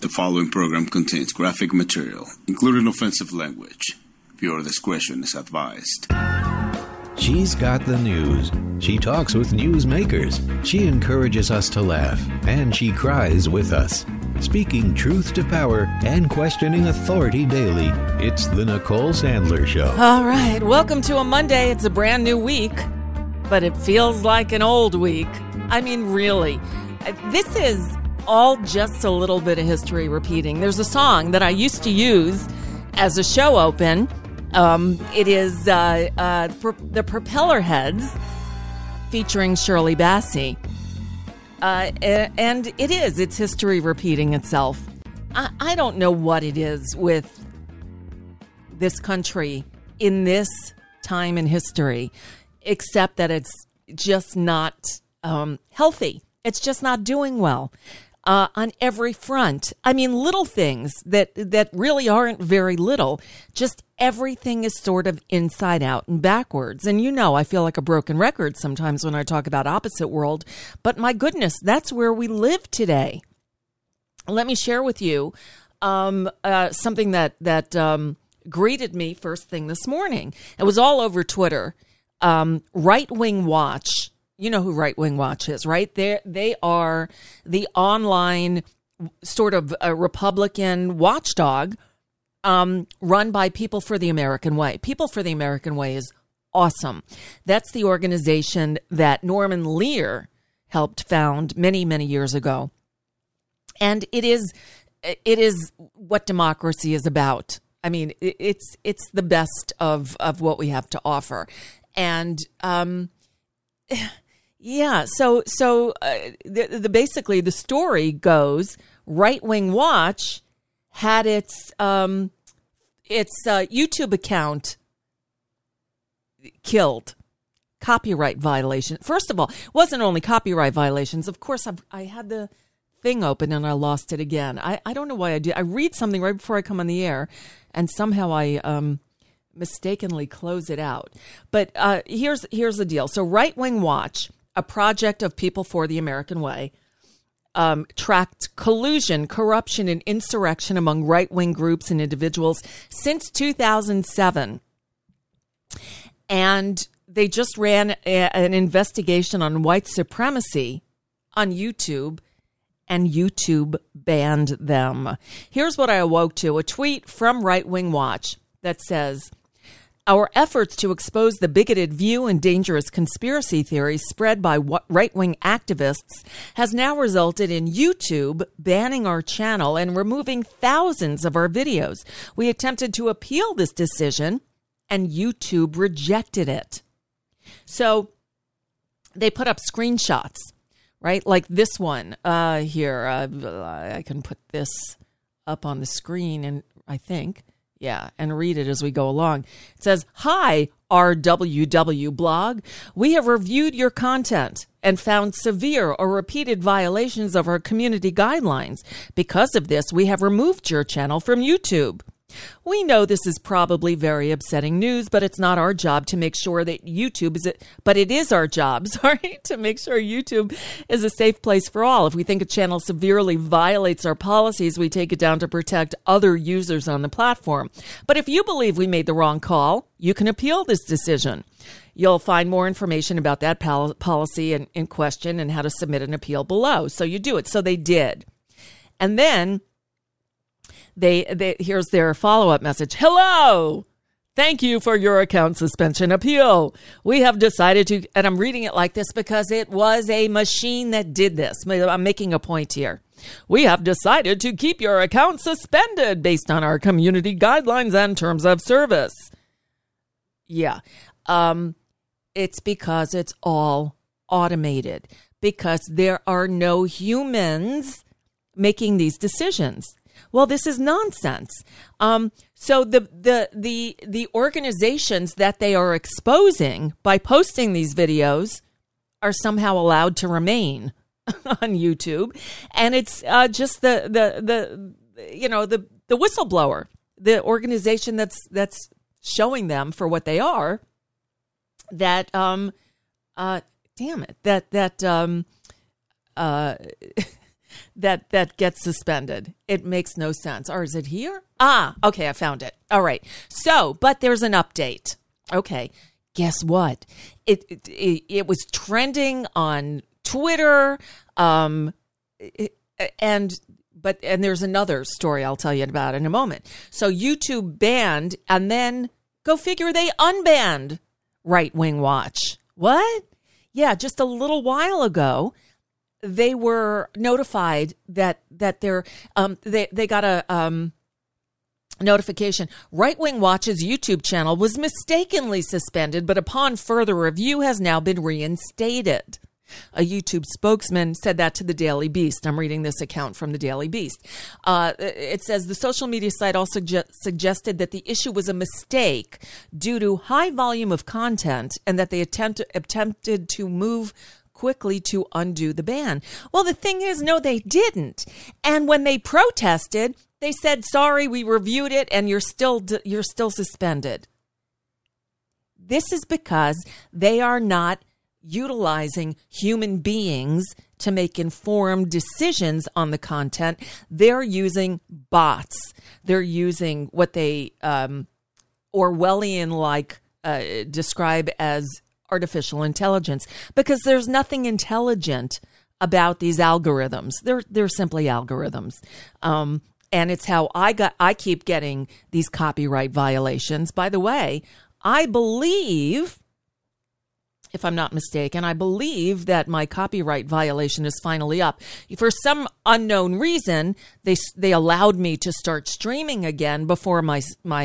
The following program contains graphic material, including offensive language. Viewer discretion is advised. She's got the news. She talks with newsmakers. She encourages us to laugh, and she cries with us. Speaking truth to power and questioning authority daily, it's the Nicole Sandler Show. All right, welcome to a Monday. It's a brand new week, but it feels like an old week. I mean, really. This is all just a little bit of history repeating. There's a song that I used to use as a show open. It is the Propeller Heads featuring Shirley Bassey. And it's history repeating itself. I don't know what it is with this country in this time in history, except that it's just not healthy. It's just not doing well. On every front. I mean, little things that really aren't very little. Just everything is sort of inside out and backwards. And you know, I feel like a broken record sometimes when I talk about opposite world. But my goodness, that's where we live today. Let me share with you something that greeted me first thing this morning. It was all over Twitter. Right Wing Watch. You know who Right Wing Watch is, right? They are the online sort of a Republican watchdog run by People for the American Way. People for the American Way is awesome. That's the organization that Norman Lear helped found many, many years ago. And it is what democracy is about. I mean, it's the best of what we have to offer. And yeah, so basically the story goes, Right Wing Watch had its YouTube account killed. Copyright violation. First of all, it wasn't only copyright violations. Of course, I had the thing open and I lost it again. I don't know why I did. I read something right before I come on the air, and somehow I mistakenly close it out. But here's the deal. So Right Wing Watch, a project of People for the American Way, tracked collusion, corruption, and insurrection among right-wing groups and individuals since 2007. And they just ran an investigation on white supremacy on YouTube, and YouTube banned them. Here's what I awoke to, a tweet from Right Wing Watch that says, "Our efforts to expose the bigoted view and dangerous conspiracy theories spread by right-wing activists has now resulted in YouTube banning our channel and removing thousands of our videos. We attempted to appeal this decision, and YouTube rejected it." So they put up screenshots, right? Like this one here. I can put this up on the screen, and I think... yeah, and read it as we go along. It says, "Hi, RWW blog. We have reviewed your content and found severe or repeated violations of our community guidelines. Because of this, we have removed your channel from YouTube. We know this is probably very upsetting news, but it's not our job to make sure that YouTube is but it is our job, to make sure YouTube is a safe place for all. If we think a channel severely violates our policies, we take it down to protect other users on the platform. But if you believe we made the wrong call, you can appeal this decision. You'll find more information about that policy in question and how to submit an appeal below." So you do it. So they did. And then here's their follow-up message. "Hello! Thank you for your account suspension appeal. We have decided to," and I'm reading it like this because it was a machine that did this. I'm making a point here. "We have decided to keep your account suspended based on our community guidelines and terms of service." Yeah. It's because it's all automated, because there are no humans making these decisions. Well, this is nonsense. So the organizations that they are exposing by posting these videos are somehow allowed to remain on YouTube, and it's just the whistleblower, the organization that's showing them for what they are. That damn it, that that gets suspended. It makes no sense. Or is it here? Okay, I found it. All right. So, but there's an update. Okay, guess what? It was trending on Twitter, and there's another story I'll tell you about in a moment. So YouTube banned, and then go figure, they unbanned Right Wing Watch. What? Yeah, just a little while ago, they were notified that they got a notification. Right Wing Watch's YouTube channel was mistakenly suspended, but upon further review has now been reinstated. A YouTube spokesman said that to the Daily Beast. I'm reading this account from the Daily Beast. It says the social media site also suggested that the issue was a mistake due to high volume of content and that they attempted to move quickly to undo the ban. Well, the thing is, no, they didn't. And when they protested, they said, sorry, we reviewed it and you're still suspended. This is because they are not utilizing human beings to make informed decisions on the content. They're using bots. They're using what they Orwellian-like describe as artificial intelligence, because there's nothing intelligent about these algorithms. They're simply algorithms. And it's how I keep getting these copyright violations. By the way, I believe, if I'm not mistaken, I believe that my copyright violation is finally up. For some unknown reason, they allowed me to start streaming again before my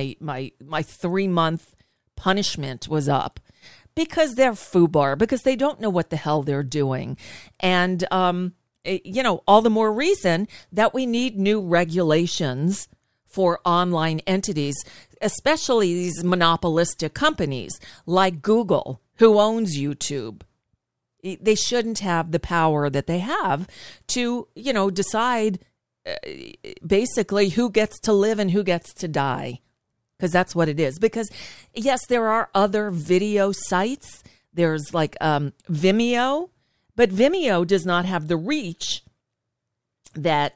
3-month punishment was up, because they're FUBAR, because they don't know what the hell they're doing. And, all the more reason that we need new regulations for online entities, especially these monopolistic companies like Google, who owns YouTube. They shouldn't have the power that they have to, decide basically who gets to live and who gets to die. Because that's what it is. Because, yes, there are other video sites. There's like Vimeo, but Vimeo does not have the reach that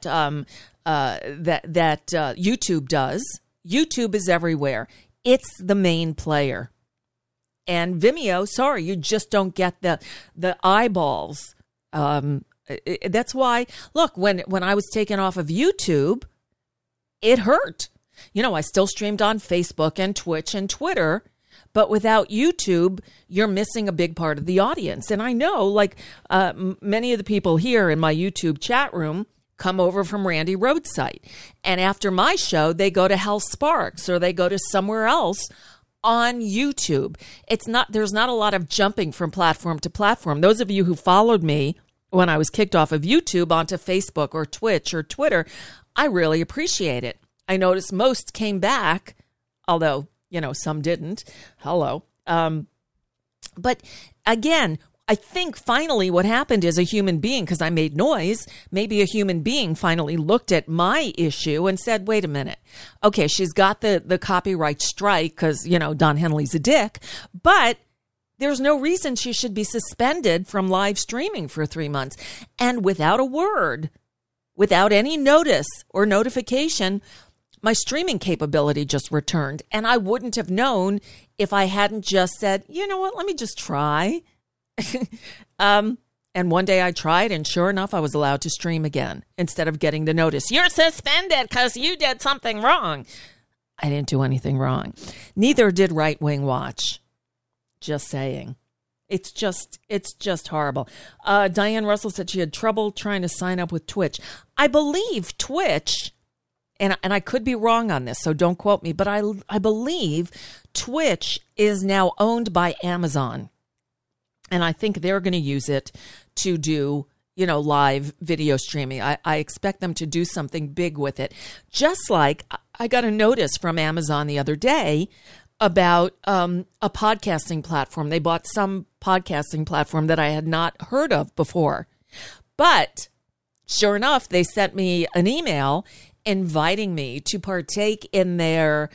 YouTube does. YouTube is everywhere. It's the main player. And Vimeo, sorry, you just don't get the eyeballs. That's why, look, when I was taken off of YouTube, it hurt. I still streamed on Facebook and Twitch and Twitter, but without YouTube, you're missing a big part of the audience. And I know, many of the people here in my YouTube chat room come over from Randy Rhodes' site. And after my show, they go to Hell Sparks or they go to somewhere else on YouTube. There's not a lot of jumping from platform to platform. Those of you who followed me when I was kicked off of YouTube onto Facebook or Twitch or Twitter, I really appreciate it. I noticed most came back, although, some didn't. Hello. But again, I think finally what happened is a human being, because I made noise, maybe a human being finally looked at my issue and said, wait a minute. Okay, she's got the copyright strike because, Don Henley's a dick, but there's no reason she should be suspended from live streaming for 3 months. And without a word, without any notice or notification, my streaming capability just returned. And I wouldn't have known if I hadn't just said, you know what, let me just try. And one day I tried, and sure enough, I was allowed to stream again instead of getting the notice. You're suspended because you did something wrong. I didn't do anything wrong. Neither did Right Wing Watch. Just saying. It's just horrible. Diane Russell said she had trouble trying to sign up with Twitch. I believe Twitch, and I could be wrong on this, so don't quote me, but I believe Twitch is now owned by Amazon. And I think they're going to use it to do, live video streaming. I expect them to do something big with it. Just like I got a notice from Amazon the other day about a podcasting platform. They bought some podcasting platform that I had not heard of before. But sure enough, they sent me an email inviting me to partake in their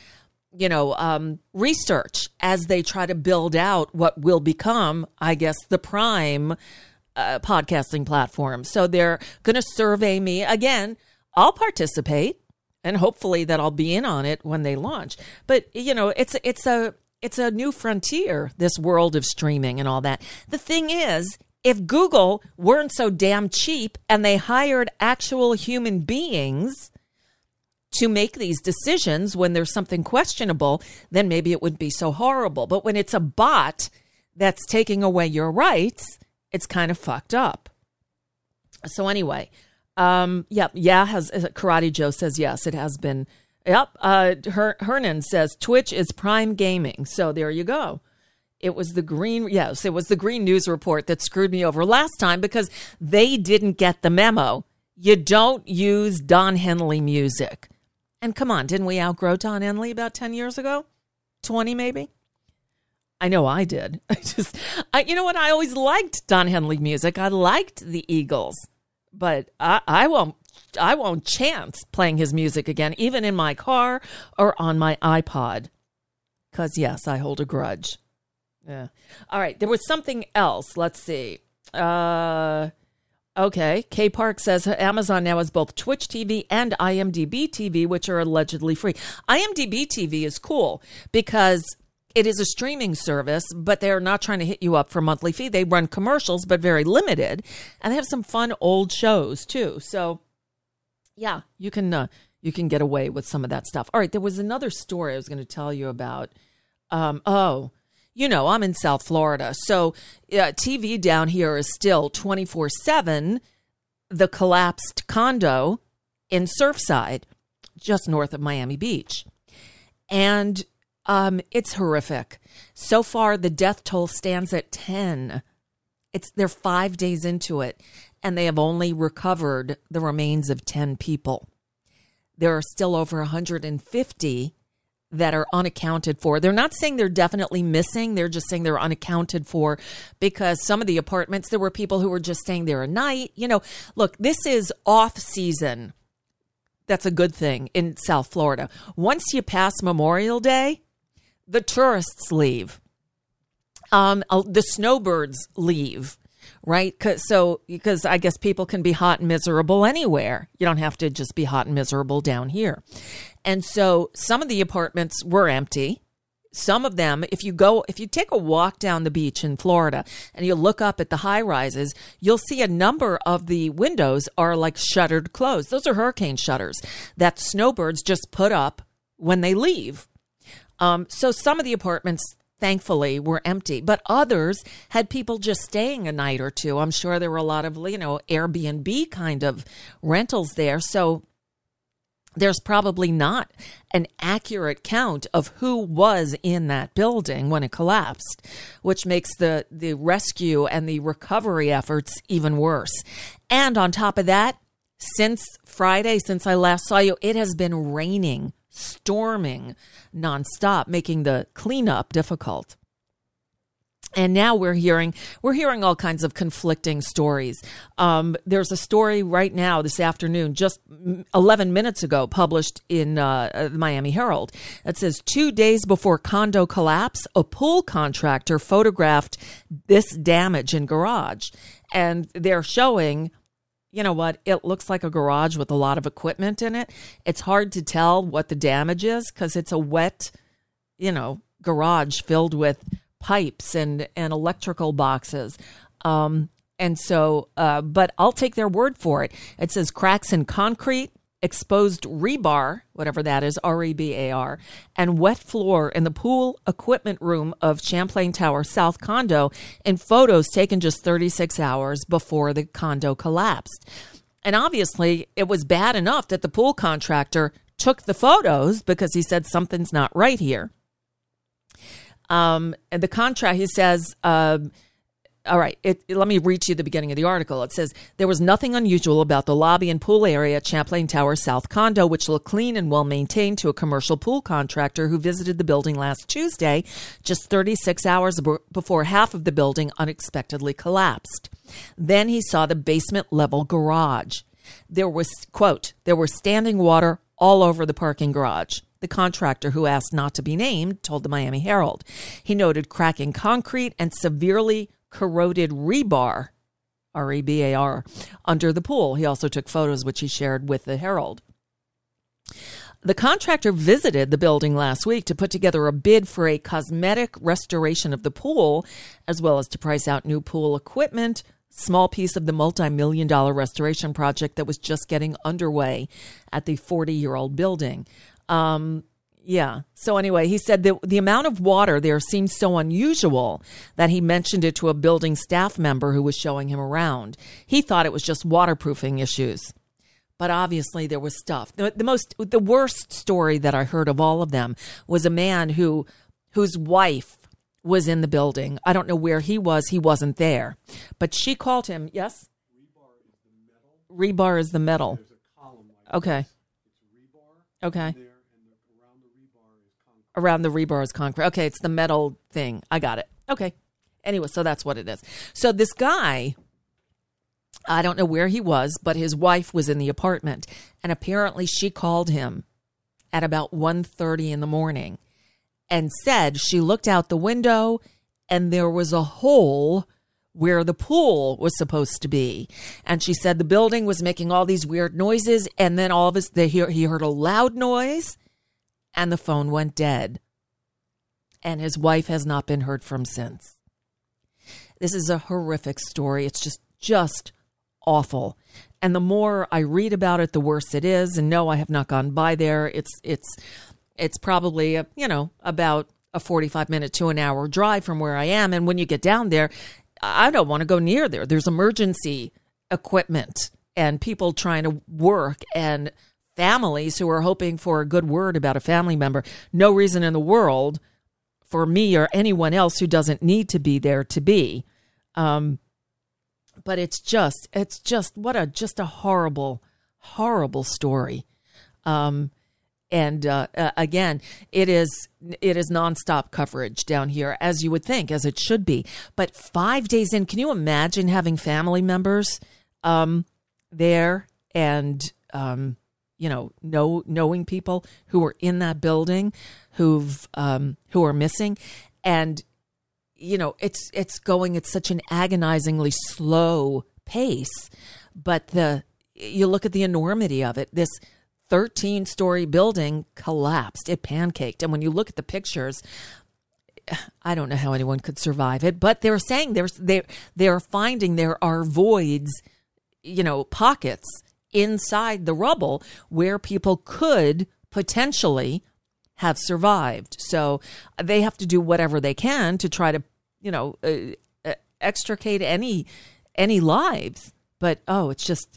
research as they try to build out what will become, I guess, the Prime podcasting platforms. So they're going to survey me. Again, I'll participate, and hopefully that I'll be in on it when they launch. But, it's a new frontier, this world of streaming and all that. The thing is, if Google weren't so damn cheap and they hired actual human beings to make these decisions when there's something questionable, then maybe it wouldn't be so horrible. But when it's a bot that's taking away your rights, it's kind of fucked up. So anyway, Karate Joe says yes, it has been. Yep. Hernan says Twitch is Prime Gaming. So there you go. It was the Green News Report that screwed me over last time because they didn't get the memo. You don't use Don Henley music. And come on, didn't we outgrow Don Henley about 10 years ago? 20 maybe? I know I did. You know what? I always liked Don Henley music. I liked the Eagles. But I won't chance playing his music again, even in my car or on my iPod. Because, yes, I hold a grudge. Yeah. All right. There was something else. Let's see. Okay. K Park says Amazon now has both Twitch TV and IMDb TV, which are allegedly free. IMDb TV is cool because it is a streaming service, but they're not trying to hit you up for a monthly fee. They run commercials, but very limited. And they have some fun old shows, too. So, yeah, you can get away with some of that stuff. All right. There was another story I was going to tell you about. I'm in South Florida, so TV down here is still 24/7. The collapsed condo in Surfside, just north of Miami Beach. And it's horrific. So far, the death toll stands at 10. They're 5 days into it, and they have only recovered the remains of 10 people. There are still over 150 that are unaccounted for. They're not saying they're definitely missing. They're just saying they're unaccounted for because some of the apartments, there were people who were just staying there a night. Look, this is off season. That's a good thing in South Florida. Once you pass Memorial Day, the tourists leave. The snowbirds leave. Right? Because I guess people can be hot and miserable anywhere. You don't have to just be hot and miserable down here. And so some of the apartments were empty. Some of them, if you take a walk down the beach in Florida and you look up at the high rises, you'll see a number of the windows are like shuttered closed. Those are hurricane shutters that snowbirds just put up when they leave. So some of the apartments, thankfully, were empty, but others had people just staying a night or two. I'm sure there were a lot of, Airbnb kind of rentals there. So there's probably not an accurate count of who was in that building when it collapsed, which makes the rescue and the recovery efforts even worse. And on top of that, since Friday, since I last saw you, it has been raining, storming nonstop, making the cleanup difficult. And now we're hearing all kinds of conflicting stories. There's a story right now this afternoon, just 11 minutes ago, published in the Miami Herald that says 2 days before condo collapse, a pool contractor photographed this damage in garage. And they're showing, you know what, it looks like a garage with a lot of equipment in it. It's hard to tell what the damage is because it's a wet, garage filled with pipes and electrical boxes. But I'll take their word for it. It says cracks in concrete, exposed rebar, whatever that is, REBAR, and wet floor in the pool equipment room of Champlain Tower South condo in photos taken just 36 hours before the condo collapsed. And obviously, it was bad enough that the pool contractor took the photos because he said something's not right here. And the contract, he says, all right, let me read to you the beginning of the article. It says, there was nothing unusual about the lobby and pool area at Champlain Tower South condo, which looked clean and well maintained to a commercial pool contractor who visited the building last Tuesday, just 36 hours before half of the building unexpectedly collapsed. Then he saw the basement level garage. There was, quote, there was standing water all over the parking garage. The contractor, who asked not to be named, told the Miami Herald. He noted cracking concrete and severely corroded rebar R-E-B-A-R, under the pool. He also took photos, which he shared with the Herald. The contractor visited the building last week to put together a bid for a cosmetic restoration of the pool, as well as to price out new pool equipment, small piece of the multi-million-dollar restoration project that was just getting underway at the 40-year-old building. Yeah. So anyway, he said that the amount of water there seemed so unusual that he mentioned it to a building staff member who was showing him around. He thought it was just waterproofing issues. But obviously there was stuff. The worst story that I heard of all of them was a man whose wife was in the building. I don't know where he was. He wasn't there. But she called him. Yes? Rebar is the metal. There's a column like okay. This. It's rebar. Okay. There, and around the rebar is concrete. Around the rebar is concrete. Okay, it's the metal thing. I got it. Okay. Anyway, so that's what it is. So this guy, I don't know where he was, but his wife was in the apartment. And apparently she called him at about 1:30 in the morning and said she looked out the window and there was a hole where the pool was supposed to be. And she said the building was making all these weird noises. And then all of us, he heard a loud noise and the phone went dead. And his wife has not been heard from since. This is a horrific story. It's just awful. And the more I read about it, the worse it is. And no, I have not gone by there. It's probably, about a 45-minute to an hour drive from where I am. And when you get down there, I don't want to go near there. There's emergency equipment and people trying to work and families who are hoping for a good word about a family member. No reason in the world for me or anyone else who doesn't need to be there to be. But it's just a horrible, horrible story. And again, it is nonstop coverage down here, as you would think, as it should be. But 5 days in, can you imagine having family members there and knowing people who are in that building who are missing, and it's going at such an agonizingly slow pace. But you look at the enormity of it. This 13-story building collapsed. It pancaked. And when you look at the pictures, I don't know how anyone could survive it, but they're saying they're finding there are voids, pockets inside the rubble where people could potentially have survived. So they have to do whatever they can to try to, extricate any lives. But, it's just,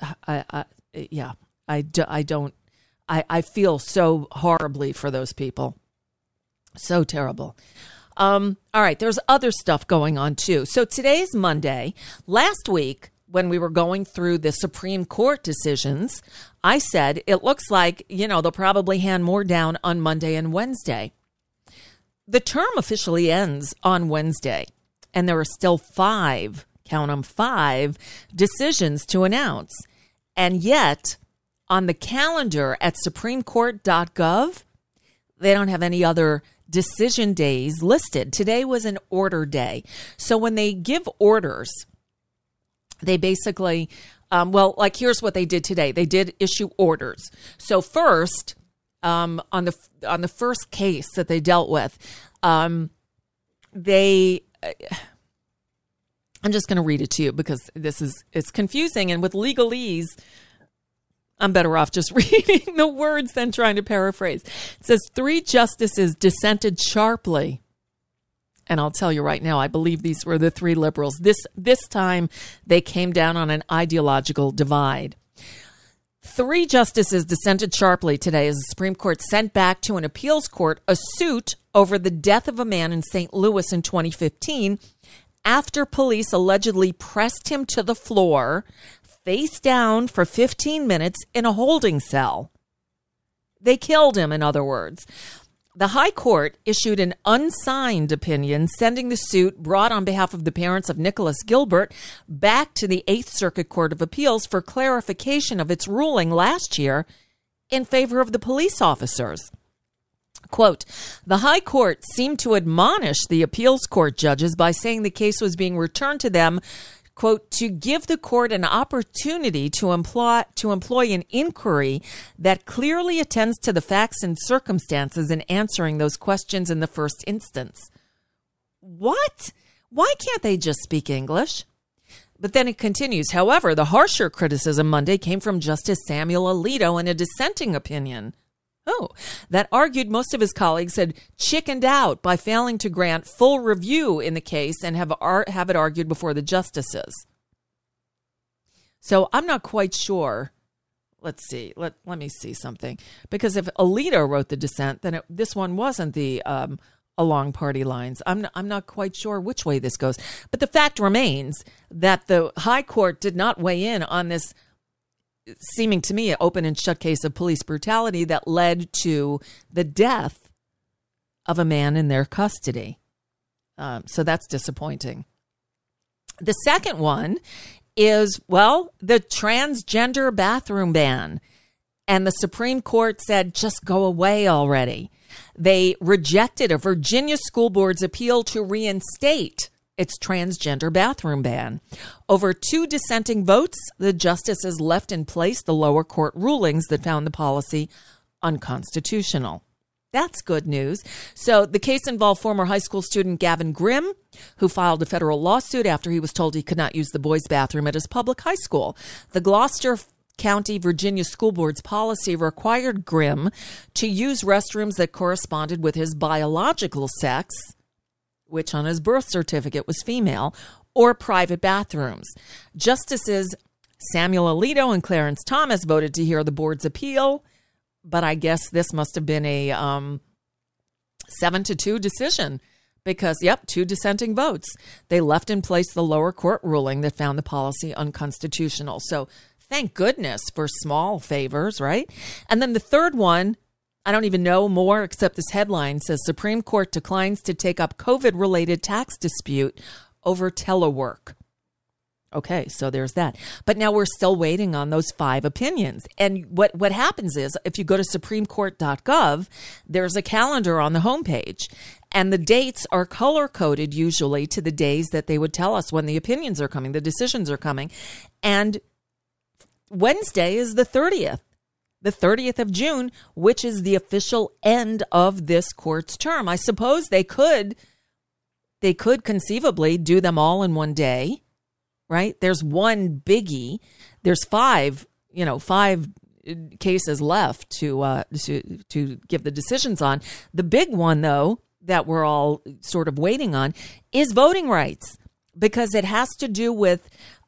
I feel so horribly for those people. So terrible. All right. There's other stuff going on too. So today's Monday. Last week, when we were going through the Supreme Court decisions, I said, it looks like, they'll probably hand more down on Monday and Wednesday. The term officially ends on Wednesday, and there are still 5, count them 5, decisions to announce. And yet, on the calendar at supremecourt.gov, they don't have any other decision days listed. Today was an order day. So when they give orders, they basically, here's what they did today. They did issue orders. So first, on the first case that they dealt with, I'm just going to read it to you because it's confusing. And with legalese, I'm better off just reading the words than trying to paraphrase. It says 3 justices dissented sharply. And I'll tell you right now, I believe these were the 3 liberals. This time they came down on an ideological divide. 3 justices dissented sharply today as the Supreme Court sent back to an appeals court a suit over the death of a man in St. Louis in 2015 after police allegedly pressed him to the floor, face down for 15 minutes in a holding cell. They killed him, in other words. The High Court issued an unsigned opinion sending the suit brought on behalf of the parents of Nicholas Gilbert back to the 8th Circuit Court of Appeals for clarification of its ruling last year in favor of the police officers. Quote, the High Court seemed to admonish the appeals court judges by saying the case was being returned to them, quote, to give the court an opportunity to employ an inquiry that clearly attends to the facts and circumstances in answering those questions in the first instance. What? Why can't they just speak English? But then it continues. However, the harsher criticism Monday came from Justice Samuel Alito in a dissenting opinion. That argued most of his colleagues had chickened out by failing to grant full review in the case and have it argued before the justices. So I'm not quite sure. Let's see. Let me see something. Because if Alito wrote the dissent, then this one wasn't the along party lines. I'm not quite sure which way this goes. But the fact remains that the High Court did not weigh in on this seeming to me an open and shut case of police brutality that led to the death of a man in their custody. So that's disappointing. The second one is, the transgender bathroom ban. And the Supreme Court said, just go away already. They rejected a Virginia school board's appeal to reinstate its transgender bathroom ban. Over 2 dissenting votes, the justices left in place the lower court rulings that found the policy unconstitutional. That's good news. So the case involved former high school student Gavin Grimm, who filed a federal lawsuit after he was told he could not use the boys' bathroom at his public high school. The Gloucester County, Virginia School Board's policy required Grimm to use restrooms that corresponded with his biological sex, which on his birth certificate was female, or private bathrooms. Justices Samuel Alito and Clarence Thomas voted to hear the board's appeal, but I guess this must have been a 7-2 decision because, 2 dissenting votes. They left in place the lower court ruling that found the policy unconstitutional. So thank goodness for small favors, right? And then the third one, I don't even know more except this headline says Supreme Court declines to take up COVID-related tax dispute over telework. Okay, so there's that. But now we're still waiting on those 5 opinions. And what happens is if you go to supremecourt.gov, there's a calendar on the homepage. And the dates are color-coded usually to the days that they would tell us when the opinions are coming, the decisions are coming. And Wednesday is the 30th. The 30th of June, which is the official end of this court's term. I suppose they could conceivably do them all in one day, right? There's one biggie. There's 5 cases left to give the decisions on. The big one, though, that we're all sort of waiting on is voting rights, because it has to do with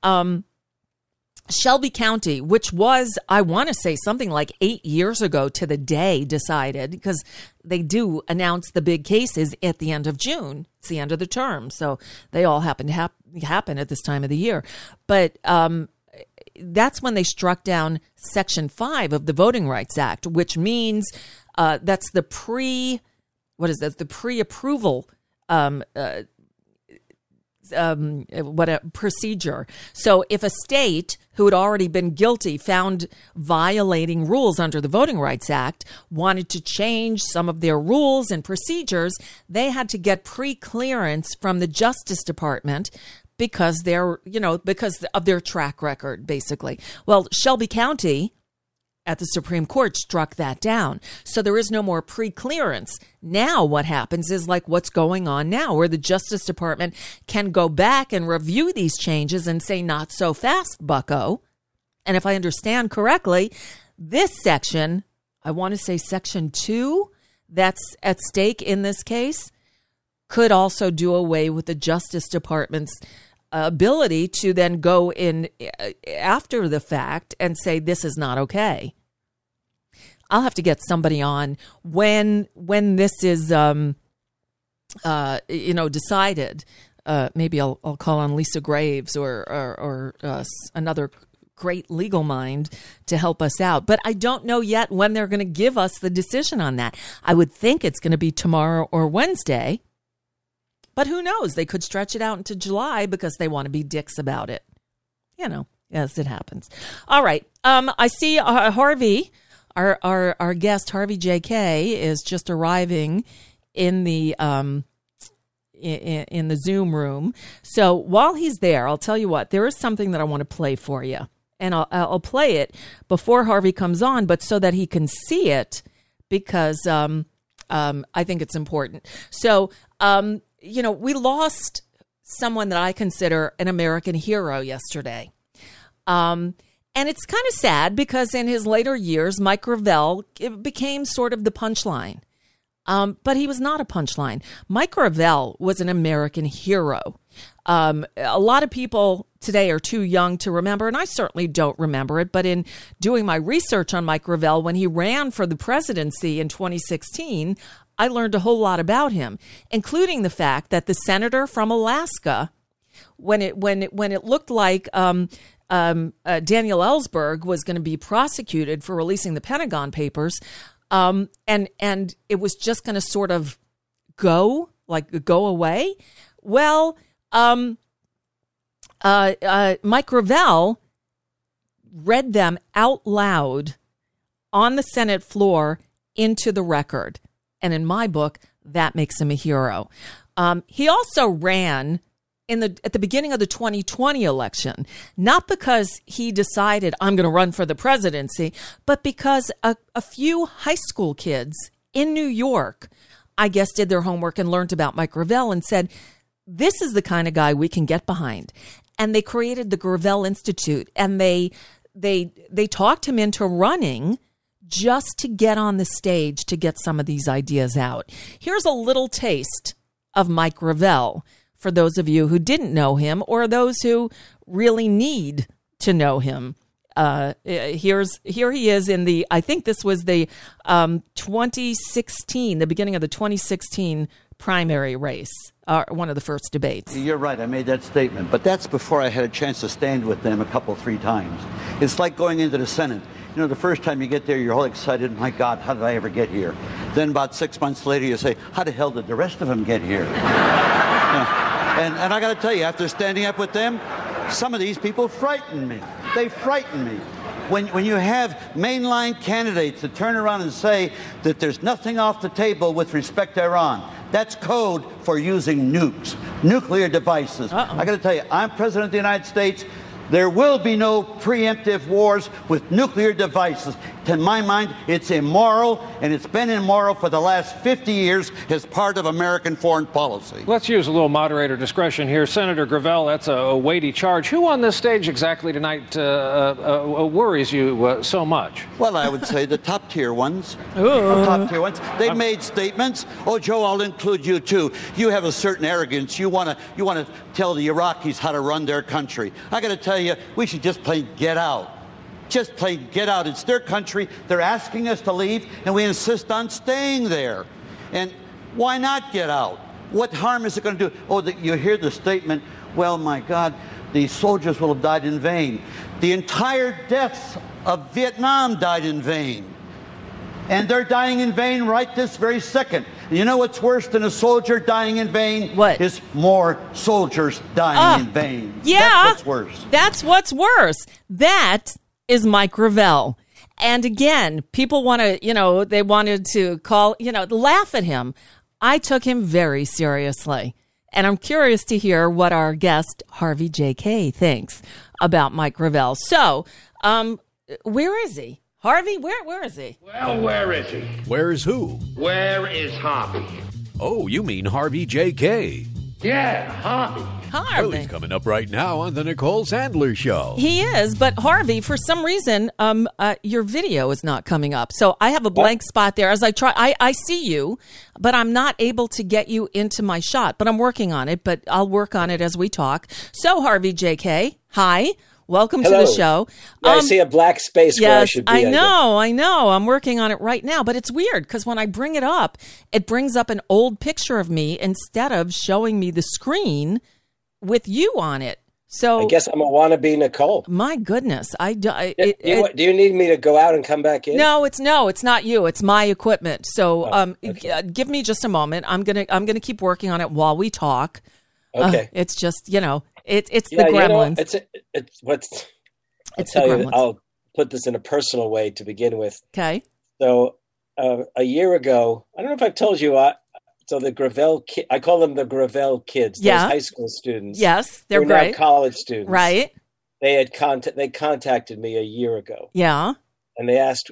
Shelby County, which was, I want to say, something like 8 years ago to the day decided, because they do announce the big cases at the end of June. It's the end of the term. So they all happen to happen at this time of the year. But that's when they struck down Section 5 of the Voting Rights Act, which means that's the pre-approval procedure. So if a state who had already been guilty, found violating rules under the Voting Rights Act, wanted to change some of their rules and procedures, they had to get pre-clearance from the Justice Department because of their track record, basically. Well, Shelby County at the Supreme Court struck that down. So there is no more pre-clearance. Now what happens is like what's going on now, where the Justice Department can go back and review these changes and say, not so fast, bucko. And if I understand correctly, this section, I want to say Section 2, that's at stake in this case, could also do away with the Justice Department's ability to then go in after the fact and say this is not okay. I'll have to get somebody on when this is decided. Maybe I'll call on Lisa Graves or another great legal mind to help us out. But I don't know yet when they're going to give us the decision on that. I would think it's going to be tomorrow or Wednesday. But who knows? They could stretch it out into July because they want to be dicks about it. Yes, it happens. All right. I see Harvey, our guest, Harvey J.K., is just arriving in the in the Zoom room. So while he's there, I'll tell you what, there is something that I want to play for you. And I'll play it before Harvey comes on, but so that he can see it, because I think it's important. So, we lost someone that I consider an American hero yesterday. And it's kind of sad because in his later years, Mike Gravel became sort of the punchline. But he was not a punchline. Mike Gravel was an American hero. A lot of people today are too young to remember, and I certainly don't remember it. But in doing my research on Mike Gravel, when he ran for the presidency in 2016, I learned a whole lot about him, including the fact that the senator from Alaska, when it looked like Daniel Ellsberg was going to be prosecuted for releasing the Pentagon Papers, and it was just going to sort of go away. Well, Mike Gravel read them out loud on the Senate floor into the record. And in my book, that makes him a hero. He also ran at the beginning of the 2020 election, not because he decided I'm going to run for the presidency, but because a few high school kids in New York, I guess, did their homework and learned about Mike Gravel and said, this is the kind of guy we can get behind. And they created the Gravel Institute, and they talked him into running just to get on the stage to get some of these ideas out. Here's a little taste of Mike Gravel for those of you who didn't know him or those who really need to know him. Here he is in I think this was the 2016, the beginning of the 2016 primary race, one of the first debates. You're right, I made that statement, but that's before I had a chance to stand with them 3 times. It's like going into the Senate. The first time you get there, you're all excited. My God, how did I ever get here? Then about 6 months later, you say, how the hell did the rest of them get here? And I got to tell you, after standing up with them, some of these people frighten me. They frighten me. When you have mainline candidates that turn around and say that there's nothing off the table with respect to Iran, that's code for using nukes, nuclear devices. I got to tell you, I'm President of the United States. There will be no preemptive wars with nuclear devices. To my mind, it's immoral, and it's been immoral for the last 50 years as part of American foreign policy. Let's use a little moderator discretion here. Senator Gravel, that's a weighty charge. Who on this stage exactly tonight worries you so much? Well, I would say the top-tier ones. Top-tier ones. They made statements. Oh, Joe, I'll include you, too. You have a certain arrogance. You want to tell the Iraqis how to run their country. I got to tell you, we should just play get out. Just play get out. It's their country. They're asking us to leave, and we insist on staying there. And why not get out? What harm is it going to do? Oh, you hear the statement, well, my God, the soldiers will have died in vain. The entire deaths of Vietnam died in vain. And they're dying in vain right this very second. You know what's worse than a soldier dying in vain? What? Is more soldiers dying in vain. Yeah. That's what's worse. That's what's worse. That is Mike Gravel. And again, people want to, they wanted to laugh at him. I took him very seriously. And I'm curious to hear what our guest, Harvey J.K., thinks about Mike Gravel. So, where is he? Harvey, where is he? Well, where is he? Where's who? Where is Harvey? Oh, you mean Harvey J.K. Yeah, Harvey. Harvey. Well, he's coming up right now on the Nicole Sandler Show. He is, but Harvey, for some reason, your video is not coming up. So I have a blank spot there. As I try, I see you, but I'm not able to get you into my shot. But I'm working on it, but I'll work on it as we talk. So Harvey J.K., hi. Welcome to the show. Yeah, I see a black space where I should be. I know. I'm working on it right now, but it's weird because when I bring it up, it brings up an old picture of me instead of showing me the screen with you on it. So I guess I'm a wannabe Nicole. My goodness, do you need me to go out and come back in? No, it's not you. It's my equipment. So give me just a moment. I'm gonna keep working on it while we talk. Okay. It's just it's the gremlins. It's the gremlins. I'll put this in a personal way to begin with. Okay. So a year ago, I don't know if I've told you, So the Gravel I call them the Gravel kids. Those high school students. Yes, they're great. now college students. Right. They contacted me a year ago. Yeah. And they asked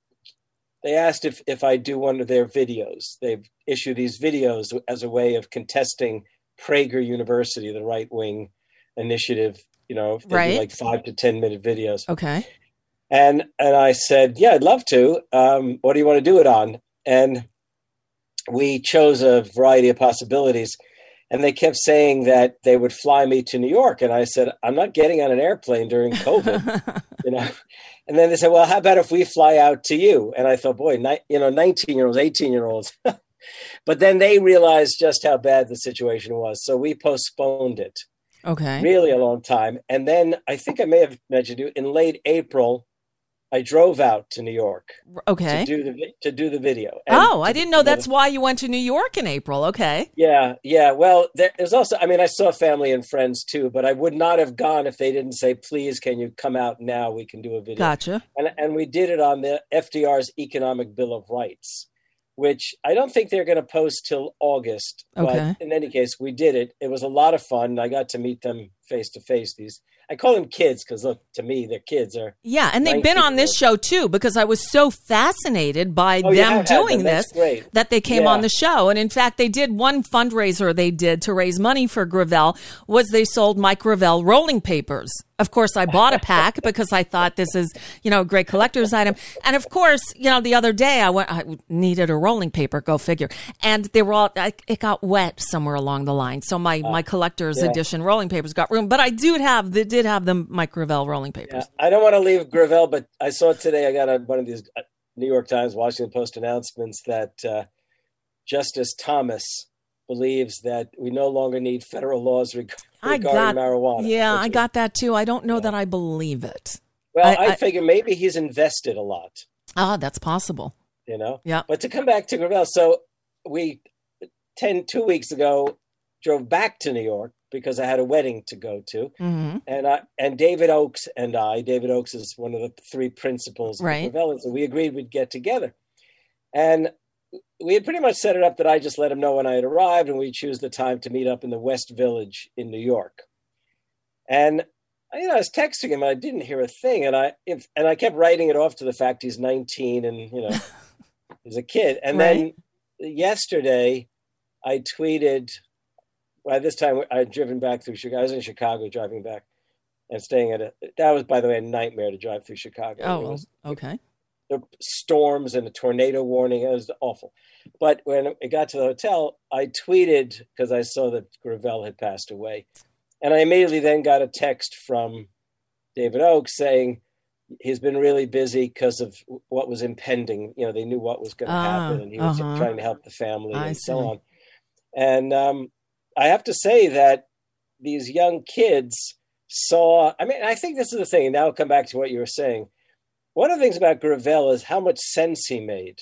if I do one of their videos. They've issued these videos as a way of contesting Prager University, the right-wing initiative. They do like 5 to 10 minute videos. Okay. And I said, yeah, I'd love to. What do you want to do it on? And we chose a variety of possibilities. And they kept saying that they would fly me to New York. And I said, I'm not getting on an airplane during COVID, And then they said, well, how about if we fly out to you? And I thought, boy, 19-year-olds, 18-year-olds. But then they realized just how bad the situation was. So we postponed it. Okay. Really a long time. And then I think I may have mentioned you in late April, I drove out to New York. Okay. To do the video. I didn't know that's why you went to New York in April. Okay. Yeah. Well, there's also, I saw family and friends too, but I would not have gone if they didn't say, please, can you come out now? We can do a video. Gotcha. And we did it on the FDR's Economic Bill of Rights, which I don't think they're going to post till August. Okay. But in any case, we did it. It was a lot of fun. I got to meet them face to face. I call them kids because, look, to me, they're kids. Yeah, and they've been on this show, too, because I was so fascinated by them doing this that they came on the show. And, in fact, they did one fundraiser they did to raise money for Gravel was they sold Mike Gravel rolling papers. Of course, I bought a pack because I thought this is, a great collector's item. And of course, the other day I needed a rolling paper, go figure. And they were all, it got wet somewhere along the line. So my collector's edition rolling papers got ruined. But I did have the Mike Gravel rolling papers. Yeah. I don't want to leave Gravel, but I saw today, I got one of these New York Times, Washington Post announcements that Justice Thomas believes that we no longer need federal laws regarding marijuana. Yeah, I got that too. I don't know that I believe it. Well, I figure maybe he's invested a lot. That's possible. Yeah. But to come back to Gravel, so we 2 weeks ago drove back to New York because I had a wedding to go to. Mm-hmm. And David Oakes and David Oakes is one of the 3 principals of Gravel, and so we agreed we'd get together. And we had pretty much set it up that I just let him know when I had arrived, and we'd choose the time to meet up in the West Village in New York. And I was texting him, and I didn't hear a thing, and I kept writing it off to the fact he's 19 and he's a kid. And then yesterday, I tweeted. By this time, I had driven back through Chicago. I was in Chicago driving back and staying that was, by the way, a nightmare to drive through Chicago. Oh, okay. The storms and a tornado warning. It was awful. But when it got to the hotel, I tweeted because I saw that Gravel had passed away. And I immediately then got a text from David Oakes saying he's been really busy because of what was impending. They knew what was going to happen, and he was trying to help the family and so on. And I have to say that these young kids saw, I think this is the thing, and now I'll come back to what you were saying. One of the things about Gravel is how much sense he made.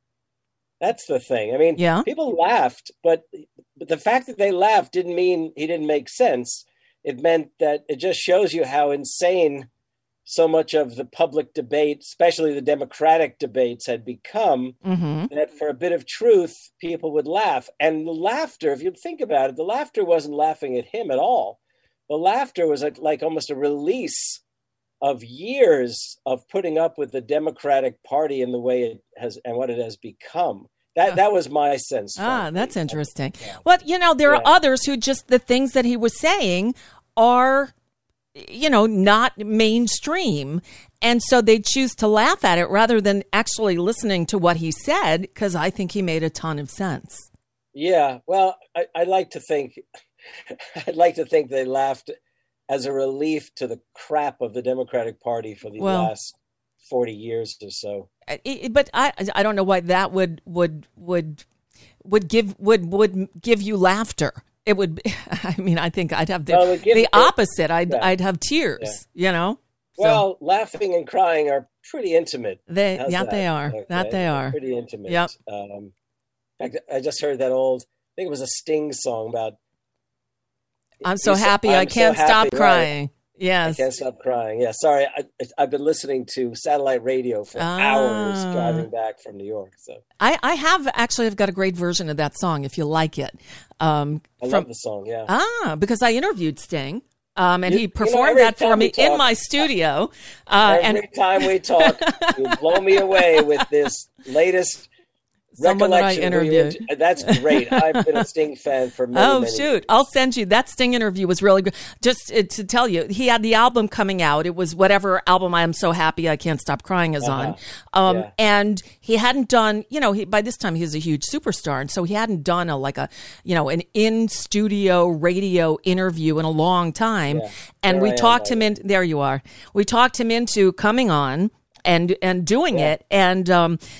That's the thing. People laughed, but the fact that they laughed didn't mean he didn't make sense. It meant that it just shows you how insane so much of the public debate, especially the Democratic debates, had become, that for a bit of truth, people would laugh. And the laughter, if you think about it, the laughter wasn't laughing at him at all. The laughter was like almost a release of years of putting up with the Democratic Party in the way it has and what it has become. That was my sense. That's interesting. Well, there are others who just the things that he was saying are not mainstream. And so they choose to laugh at it rather than actually listening to what he said, because I think he made a ton of sense. Yeah. Well, I'd like to think they laughed as a relief to the crap of the Democratic Party for the last 40 years or so. But I don't know why that would give you laughter. It would. I think I'd have the opposite. I'd have tears. Well, laughing and crying are pretty intimate. They are. Okay? They are pretty intimate. Yep. In fact, I just heard that old. I think it was a Sting song about. I'm so happy I can't stop crying. Yes. I can't stop crying. Yeah, sorry. I've been listening to satellite radio for hours driving back from New York. So I've got a great version of that song if you like it. I love the song. Yeah. Because I interviewed Sting. And he performed that for me in my studio. Every time we talk, you blow me away with this latest someone that I interviewed. That's great. I've been a Sting fan for many shoot. years. I'll send you. That Sting interview was really good. Just to tell you, he had the album coming out. It was whatever album I Am So Happy I Can't Stop Crying is on. And he hadn't done, by this time he was a huge superstar. And so he hadn't done an in-studio radio interview in a long time. Yeah. And we talked him in, there you are. We talked him into coming on and doing it. And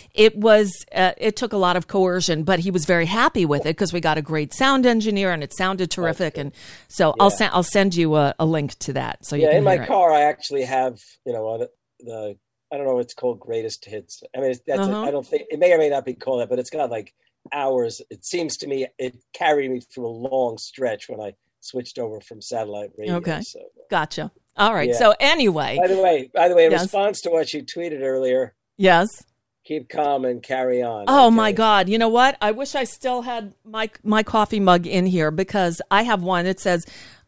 it took a lot of coercion, but he was very happy with it because we got a great sound engineer and it sounded terrific. And so I'll send you a link to that. So you can in my hear car, I actually have, the I don't know what it's called, greatest hits. I mean, I don't think it may or may not be called that, but it's got like hours. It seems to me it carried me through a long stretch when I switched over from satellite radio. Okay. So. Gotcha. All right. Yeah. So anyway. By the way, in response to what you tweeted earlier. Yes. Keep calm and carry on. Oh, okay? My God. You know what? I wish I still had my coffee mug in here because I have one. It says,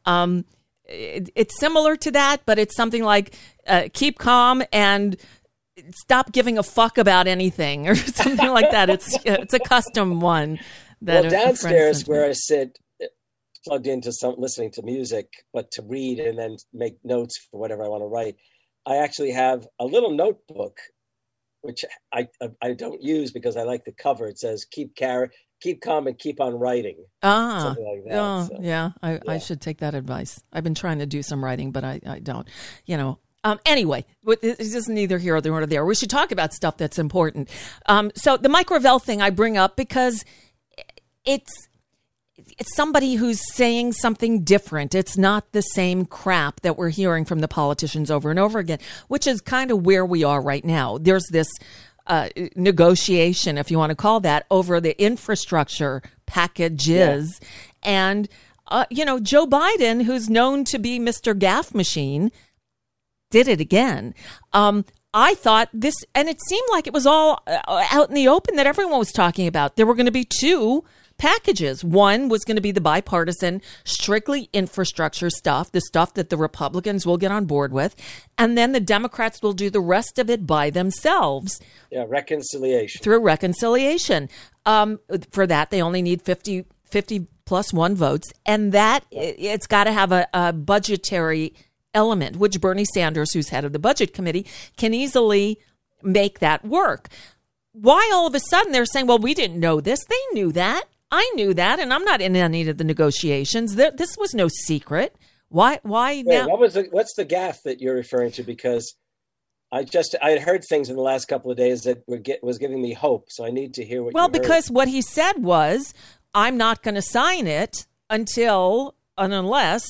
it's similar to that, but it's something like keep calm and stop giving a fuck about anything or something like that. It's a custom one. That downstairs where I sit, plugged into listening to music, but to read and then make notes for whatever I want to write. I actually have a little notebook, which I don't use because I like the cover. It says keep calm and keep on writing. Something like that. Oh, so, yeah. I should take that advice. I've been trying to do some writing, but I don't. Anyway, this is neither here nor there. We should talk about stuff that's important. So the Mike Gravel thing I bring up because it's somebody who's saying something different. It's not the same crap that we're hearing from the politicians over and over again, which is kind of where we are right now. There's this negotiation, if you want to call that, over the infrastructure packages. Yeah. And, Joe Biden, who's known to be Mr. Gaff Machine, did it again. I thought this, and it seemed like it was all out in the open that everyone was talking about. There were going to be two packages. One was going to be the bipartisan, strictly infrastructure stuff, the stuff that the Republicans will get on board with. And then the Democrats will do the rest of it by themselves. Yeah, reconciliation. Through reconciliation. For that, they only need 50 plus one votes. And that it's got to have a budgetary element, which Bernie Sanders, who's head of the budget committee, can easily make that work. Why all of a sudden they're saying, well, we didn't know this. They knew that. I knew that, and I'm not in any of the negotiations. This was no secret. Why now? What's the gaffe that you're referring to? Because I had heard things in the last couple of days that was giving me hope. So I need to hear what. Well, because what he said was, I'm not going to sign it unless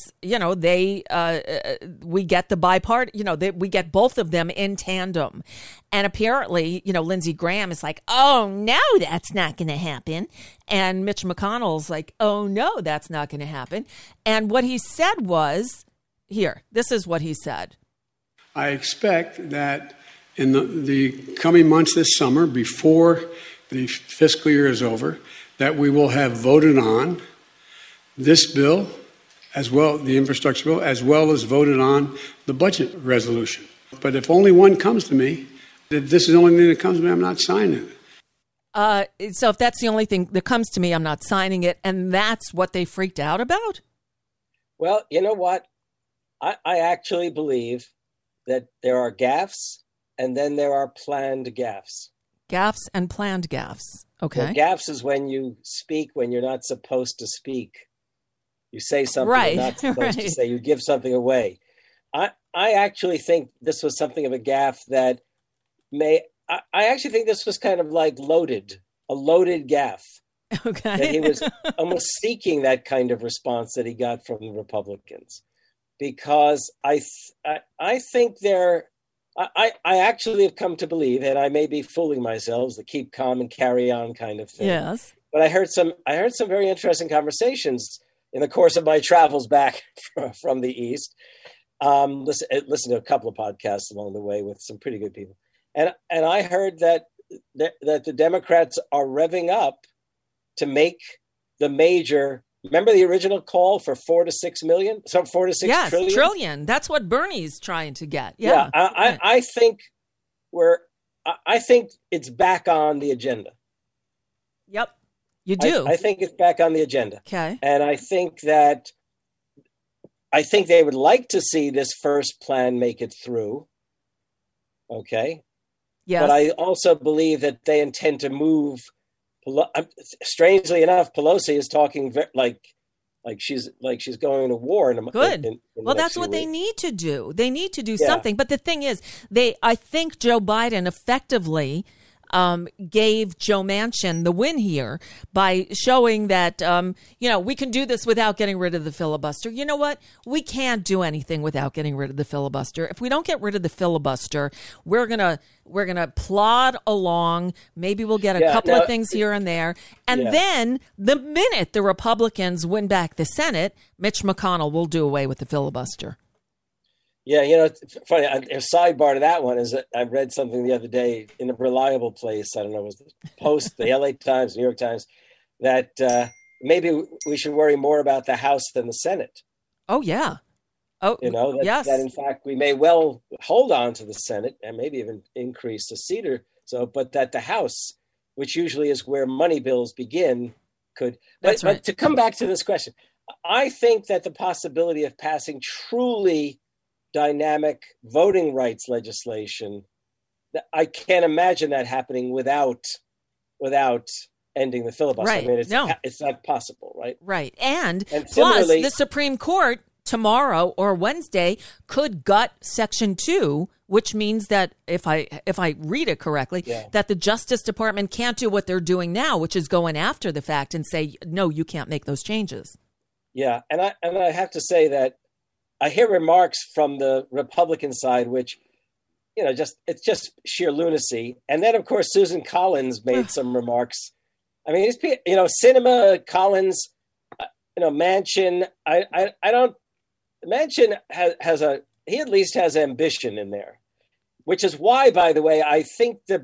we get the bipartisan, we get both of them in tandem. And apparently, Lindsey Graham is like, oh no, that's not going to happen. And Mitch McConnell's like, oh no, that's not going to happen. And what he said was, this is what he said. I expect that in the coming months this summer, before the fiscal year is over, that we will have voted on this bill, as well, the infrastructure bill, as well as voted on the budget resolution. But if only one comes to me, if this is the only thing that comes to me, I'm not signing it. So if that's the only thing that comes to me, I'm not signing it. And that's what they freaked out about? Well, you know what? I actually believe that there are gaffes and then there are planned gaffes. Gaffes and planned gaffes. Okay. Well, gaffes is when you speak when you're not supposed to speak. You say something you're not supposed to say. You give something away. I actually think this was something of a gaffe that I actually think this was kind of like a loaded gaffe. Okay. That he was almost seeking that kind of response that he got from the Republicans. Because I think I actually have come to believe, and I may be fooling myself, the keep calm and carry on kind of thing. Yes. But I heard some very interesting conversations in the course of my travels back from the East Listen to a couple of podcasts along the way with some pretty good people. And I heard that the Democrats are revving up to make the major. Remember the original call for 4 to 6 million? So 4 to 6 trillion? Yes, trillion. That's what Bernie's trying to get. Yeah. I think I think it's back on the agenda. Yep, you do. I think it's back on the agenda. Okay. And I think they would like to see this first plan make it through. Okay. Yes. But I also believe that they intend to move. Strangely enough, Pelosi is talking like she's going to war. Good. In well, that's what they need to do. They need to do something. But the thing is, I think Joe Biden effectively gave Joe Manchin the win here by showing that, we can do this without getting rid of the filibuster. You know what? We can't do anything without getting rid of the filibuster. If we don't get rid of the filibuster, we're gonna plod along. Maybe we'll get a couple of things here and there. And then the minute the Republicans win back the Senate, Mitch McConnell will do away with the filibuster. Yeah, it's funny. A sidebar to that one is that I read something the other day in a reliable place. I don't know, it was the Post, the LA Times, New York Times, that maybe we should worry more about the House than the Senate. Oh, yeah. Oh, yes. That in fact, we may well hold on to the Senate and maybe even increase a seat or so, but that the House, which usually is where money bills begin, could. That's right. But to come back to this question, I think that the possibility of passing truly dynamic voting rights legislation, I can't imagine that happening without ending the filibuster. Right. I mean, it's not possible, right? Right. And plus, similarly, the Supreme Court tomorrow or Wednesday could gut Section 2, which means that if I read it correctly, that the Justice Department can't do what they're doing now, which is going after the fact and say, no, you can't make those changes. Yeah. And I have to say that I hear remarks from the Republican side, which, it's just sheer lunacy. And then, of course, Susan Collins made some remarks. I mean, Sinema, Collins, Manchin. Manchin he at least has ambition in there, which is why, by the way, I think the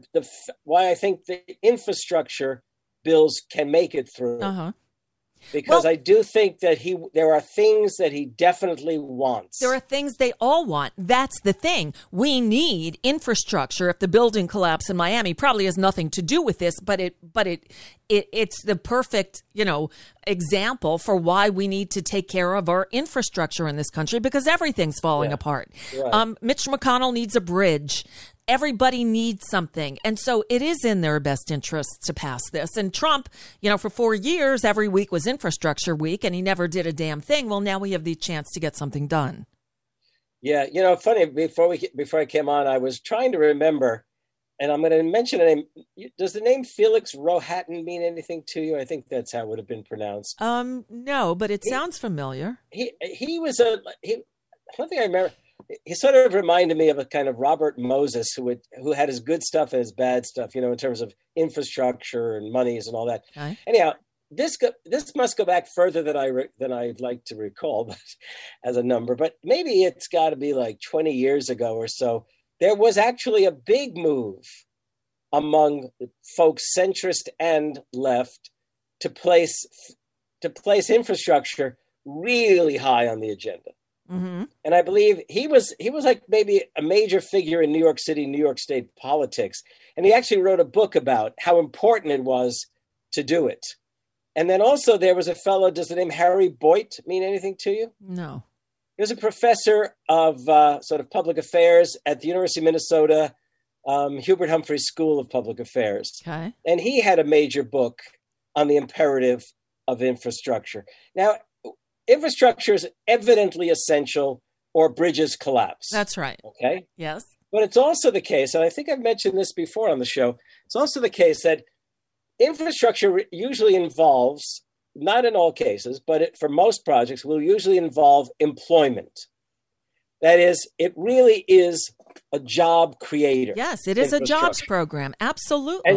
infrastructure bills can make it through. Uh-huh. Because I do think that there are things that he definitely wants. There are things they all want. That's the thing. We need infrastructure. If the building collapse in Miami probably has nothing to do with this, but it's the perfect, example for why we need to take care of our infrastructure in this country because everything's falling apart. Right. Mitch McConnell needs a bridge. Everybody needs something. And so it is in their best interest to pass this. And Trump, for 4 years, every week was infrastructure week and he never did a damn thing. Well, now we have the chance to get something done. Yeah. Funny, before I came on, I was trying to remember, and I'm going to mention a name. Does the name Felix Rohatyn mean anything to you? I think that's how it would have been pronounced. No, but it sounds familiar. He was one thing I remember. He sort of reminded me of a kind of Robert Moses who had his good stuff and his bad stuff, in terms of infrastructure and monies and all that. Okay. Anyhow, this must go back further than I'd like to recall, but as a number. But maybe it's got to be like 20 years ago or so. There was actually a big move among folks, centrist and left, to place infrastructure really high on the agenda. Mm-hmm. And I believe he was like maybe a major figure in New York City, New York State politics. And he actually wrote a book about how important it was to do it. And then also there was a fellow, does the name Harry Boyd mean anything to you? No. He was a professor of sort of public affairs at the University of Minnesota, Hubert Humphrey School of Public Affairs. Okay. And he had a major book on the imperative of infrastructure. Now, infrastructure is evidently essential or bridges collapse. That's right. Okay? Yes. But it's also the case, and I think I've mentioned this before on the show, it's also the case that infrastructure usually involves, not in all cases, but for most projects, will usually involve employment. That is, it really is a job creator. Yes, it is a jobs program. Absolutely.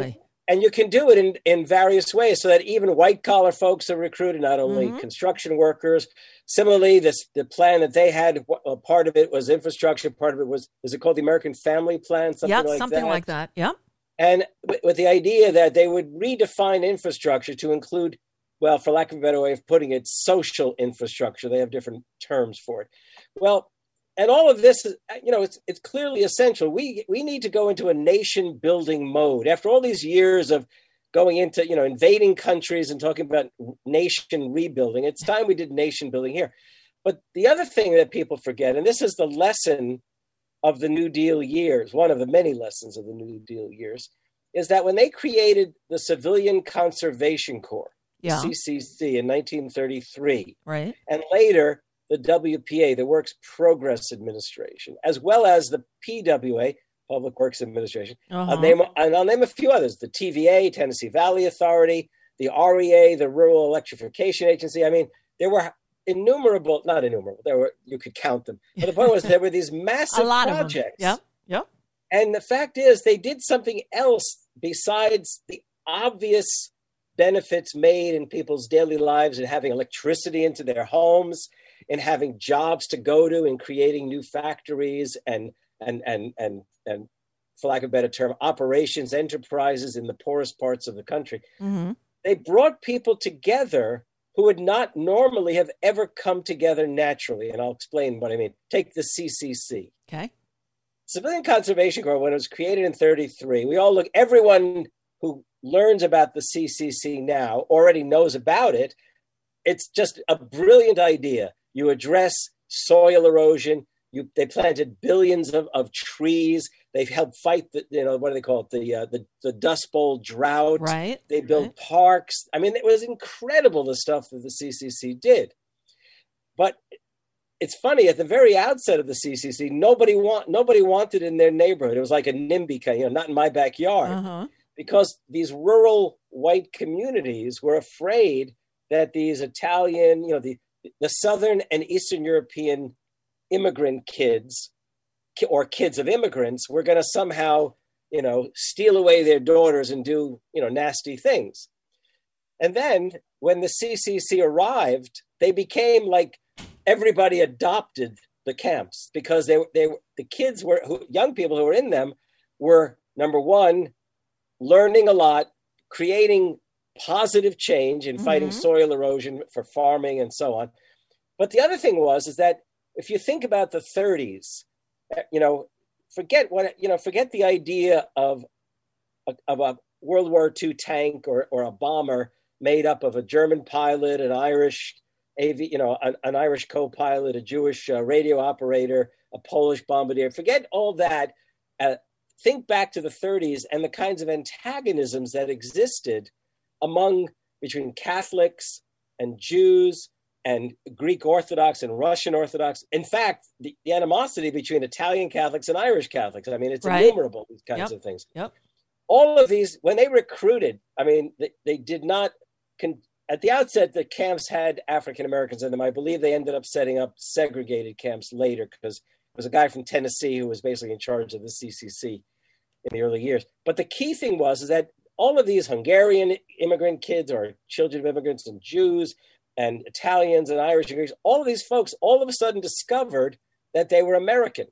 And you can do it in various ways so that even white collar folks are recruited, not only construction workers. Similarly, the plan that they had, part of it was infrastructure. Part of it was it called the American Family Plan? Something like that. Yep. And with the idea that they would redefine infrastructure to include, well, for lack of a better way of putting it, social infrastructure. They have different terms for it. Well, and all of this, it's clearly essential. We need to go into a nation building mode. After all these years of going into, invading countries and talking about nation rebuilding, it's time we did nation building here. But the other thing that people forget, and this is the lesson of the New Deal years, one of the many lessons of the New Deal years, is that when they created the Civilian Conservation Corps, CCC, in 1933, right, and later the WPA, the Works Progress Administration, as well as the PWA, Public Works Administration, I'll name a few others, the TVA, Tennessee Valley Authority, the REA, the Rural Electrification Agency. I mean, there were not innumerable, you could count them. But the point was there were these massive projects. Yep. And the fact is they did something else besides the obvious benefits made in people's daily lives and having electricity into their homes and having jobs to go to and creating new factories and for lack of a better term, operations enterprises in the poorest parts of the country. Mm-hmm. They brought people together who would not normally have ever come together naturally. And I'll explain what I mean. Take the CCC. Okay. Civilian Conservation Corps, when it was created in 1933, everyone who learns about the CCC now already knows about it. It's just a brilliant idea. You address soil erosion. They planted billions of trees. They've helped fight what do they call it? The Dust Bowl drought. Right. They built parks. I mean, it was incredible the stuff that the CCC did. But it's funny, at the very outset of the CCC, nobody wanted in their neighborhood. It was like a NIMBY, not in my backyard, because these rural white communities were afraid that these Italian, the Southern and Eastern European immigrant kids or kids of immigrants were going to somehow, steal away their daughters and do, nasty things. And then when the CCC arrived, they became like everybody adopted the camps because the kids young people who were in them were, number one, learning a lot, creating positive change in fighting soil erosion for farming and so on. But the other thing is that if you think about the 30s, forget the idea of a World War II tank or a bomber made up of a German pilot, an Irish an Irish co-pilot, a Jewish radio operator, a Polish bombardier. Forget all that. Think back to the 30s and the kinds of antagonisms that existed between Catholics and Jews and Greek Orthodox and Russian Orthodox. In fact, the animosity between Italian Catholics and Irish Catholics. I mean, it's innumerable, these kinds of things. Yep. All of these, when they recruited, I mean, they did not, at the outset, the camps had African Americans in them. I believe they ended up setting up segregated camps later because there was a guy from Tennessee who was basically in charge of the CCC in the early years. But the key thing is that all of these Hungarian immigrant kids or children of immigrants and Jews and Italians and Irish and Greeks, all of these folks all of a sudden discovered that they were American.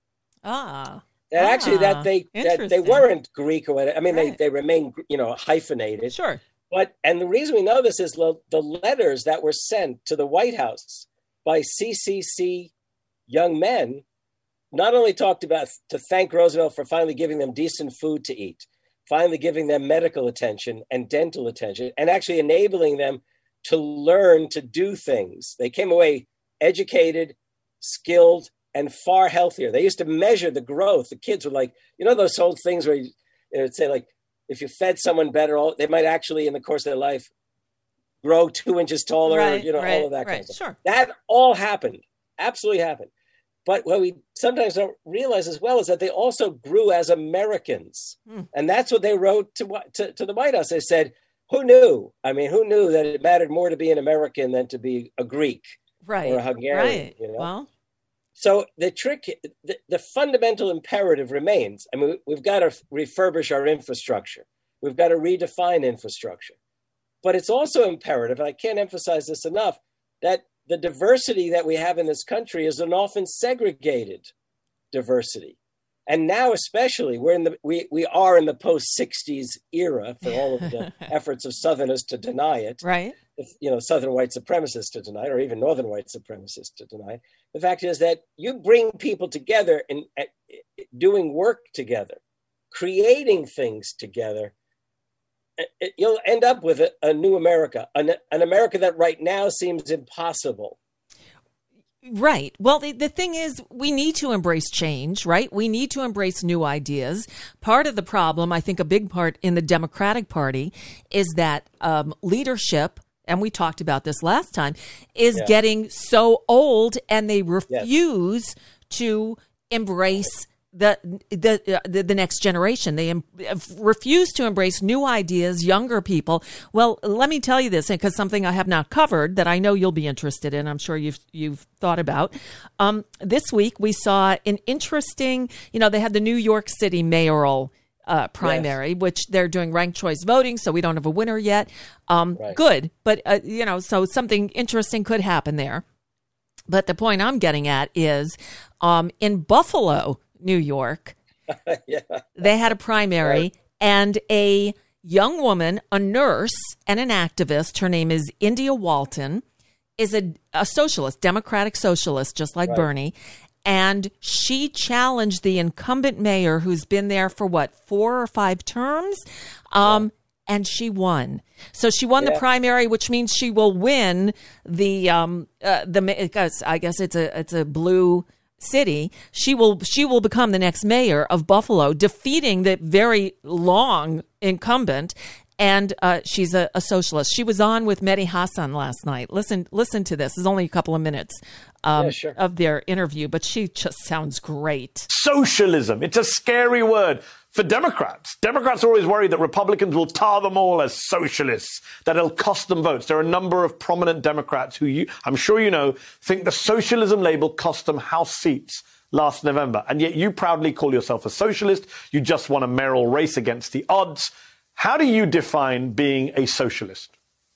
Actually that they weren't Greek or whatever. I mean, they remained, hyphenated. Sure. And the reason we know this is the letters that were sent to the White House by CCC young men not only talked about to thank Roosevelt for finally giving them decent food to eat, finally giving them medical attention and dental attention, and actually enabling them to learn to do things. They came away educated, skilled, and far healthier. They used to measure the growth. The kids were like, those old things where it'd say like, if you fed someone better, they might actually in the course of their life grow 2 inches taller, all of that kind of stuff. Sure. That all happened, absolutely happened. But what we sometimes don't realize as well is that they also grew as Americans. And that's what they wrote to the White House. They said, who knew? I mean, who knew that it mattered more to be an American than to be a Greek or a Hungarian? Right. Well, so the fundamental imperative remains. I mean, we've got to refurbish our infrastructure. We've got to redefine infrastructure. But it's also imperative, and I can't emphasize this enough, that the diversity that we have in this country is an often segregated diversity. And now especially, we are in the post-60s era, for all of the efforts of Southerners to deny it. Right. Southern white supremacists to deny it, or even Northern white supremacists to deny it. The fact is that you bring people together and doing work together, creating things together, you'll end up with a new America, an America that right now seems impossible. Right. Well, the thing is, we need to embrace change, right? We need to embrace new ideas. Part of the problem, I think a big part in the Democratic Party, is that leadership, and we talked about this last time, is getting so old, and they refuse to embrace the next generation. They refuse to embrace new ideas, younger people. Well, let me tell you this, because something I have not covered that I know you'll be interested in. I'm sure you've thought about. This week we saw an interesting. They had the New York City mayoral primary, which they're doing ranked choice voting, so we don't have a winner yet. Right. Good, but so something interesting could happen there. But the point I'm getting at is, in Buffalo, New York, they had a primary, and a young woman, a nurse and an activist, her name is India Walton, is a socialist, democratic socialist, just like Bernie. And she challenged the incumbent mayor, who's been there for 4 or 5 terms, and she won. So she won the primary, which means she will win because I guess it's a blue city. She will become the next mayor of Buffalo, defeating the very long incumbent. And she's a socialist. She was on with Mehdi Hasan last night. Listen to this. It's only a couple of minutes of their interview, but she just sounds great. Socialism. It's a scary word for Democrats. Democrats are always worried that Republicans will tar them all as socialists, that it'll cost them votes. There are a number of prominent Democrats who I'm sure you know, think the socialism label cost them House seats last November. And yet you proudly call yourself a socialist. You just won a mayoral race against the odds. How do you define being a socialist?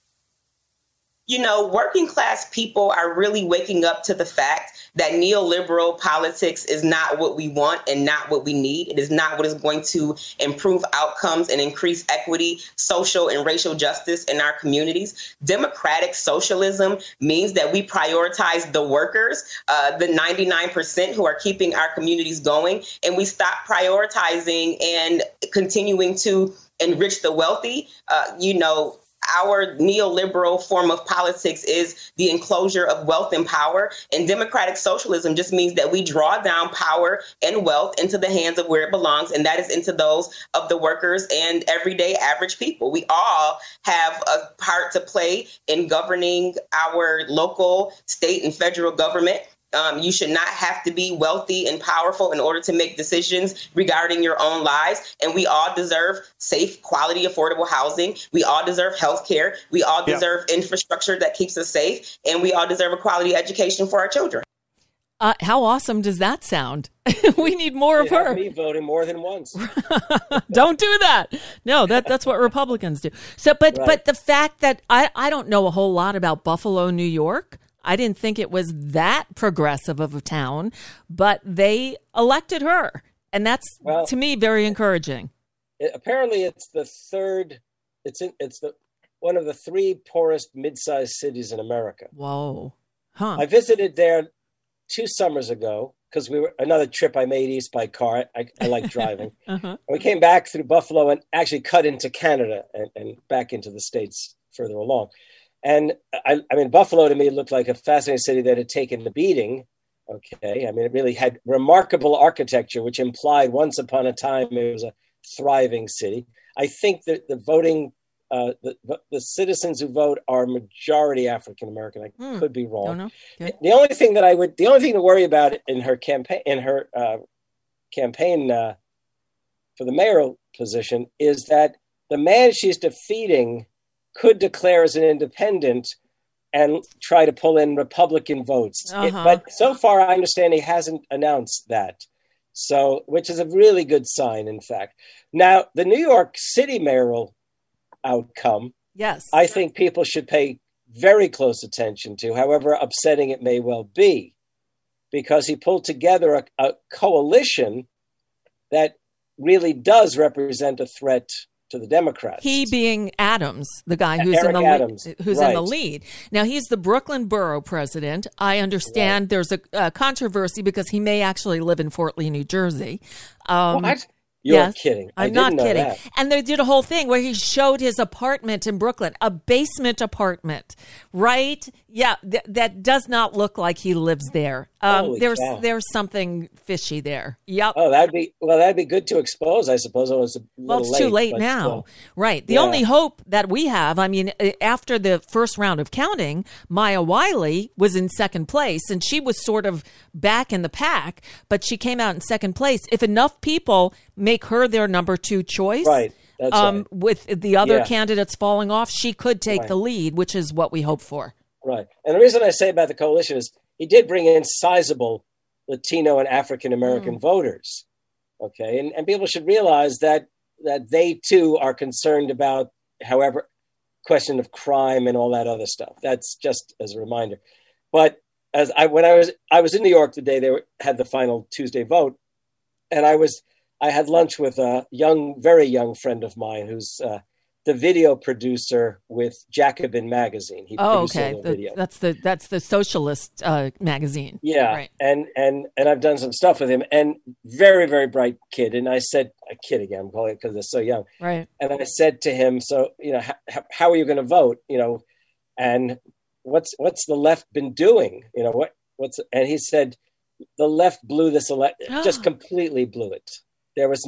Working class people are really waking up to the fact that neoliberal politics is not what we want and not what we need. It is not what is going to improve outcomes and increase equity, social and racial justice in our communities. Democratic socialism means that we prioritize the workers, the 99% who are keeping our communities going, and we stop prioritizing and continuing to enrich the wealthy. Our neoliberal form of politics is the enclosure of wealth and power. And democratic socialism just means that we draw down power and wealth into the hands of where it belongs, and that is into those of the workers and everyday average people. We all have a part to play in governing our local, state, and federal government. You should not have to be wealthy and powerful in order to make decisions regarding your own lives. And we all deserve safe, quality, affordable housing. We all deserve health care. We all deserve infrastructure that keeps us safe. And we all deserve a quality education for our children. How awesome does that sound? We need more of her. Me voting more than once. Don't do that. No, that's what Republicans do. So, but the fact that I don't know a whole lot about Buffalo, New York. I didn't think it was that progressive of a town, but they elected her. And that's, to me, very encouraging. Apparently, it's the third, it's one of the 3 poorest mid-sized cities in America. Whoa. Huh. I visited there 2 summers ago because another trip I made east by car. I like driving. We came back through Buffalo and actually cut into Canada and back into the States further along. And I mean, Buffalo to me looked like a fascinating city that had taken the beating. Okay. I mean, it really had remarkable architecture, which implied once upon a time it was a thriving city. I think that the voting, the citizens who vote are majority African-American. I could be wrong. The only thing to worry about in her campaign, for the mayoral position is that the man she's defeating could declare as an independent and try to pull in Republican votes. But so far, I understand he hasn't announced that. So, which is a really good sign, in fact. Now, the New York City mayoral outcome, yes, I think people should pay very close attention to, however upsetting it may well be, because he pulled together a coalition that really does represent a threat to the Democrats. He being Adams, the guy who's Eric Adams, in right. the lead. Now, he's the Brooklyn borough president. I understand there's a controversy because he may actually live in Fort Lee, New Jersey. What? You're kidding. I'm not kidding. That. And they did a whole thing where he showed his apartment in Brooklyn, a basement apartment, right? Yeah, that does not look like he lives there. There's something fishy there. Yep. Oh, that'd be good to expose, I suppose. It was it's too late now. Right. The only hope that we have, I mean, after the first round of counting, Maya Wiley was in second place, and she was sort of back in the pack, but she came out in second place. If enough people make her their number 2 choice, right. That's right. With the other candidates falling off, she could take the lead, which is what we hope for. Right. And the reason I say about the coalition is he did bring in sizable Latino and African-American voters. Okay. And people should realize that they too are concerned about, however, question of crime and all that other stuff. That's just as a reminder. But when I was in New York the day they had the final Tuesday vote, and I had lunch with a very young friend of mine who's the video producer with Jacobin magazine. He okay. That's the socialist magazine. Yeah, right. And I've done some stuff with him, and very, very bright kid. And I said, a kid again, I'm calling it because they're so young. Right. And I said to him, so how are you going to vote? And what's the left been doing? And he said, the left blew this election, just completely blew it. There was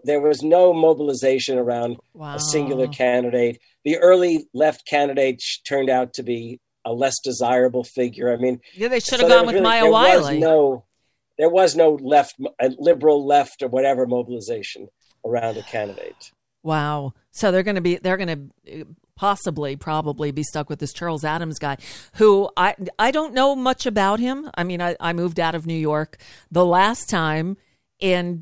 no mobilization around a singular candidate. The early left candidate turned out to be a less desirable figure. I mean, they should have gone with Maya Wiley. There was no liberal left or whatever mobilization around a candidate. Wow. So they're going to probably be stuck with this Charles Adams guy, who I don't know much about him. I mean, I moved out of New York the last time in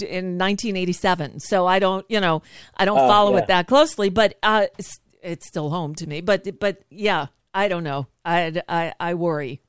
1987. So I don't follow it that closely, but it's still home to me. But yeah, I don't know. I worry.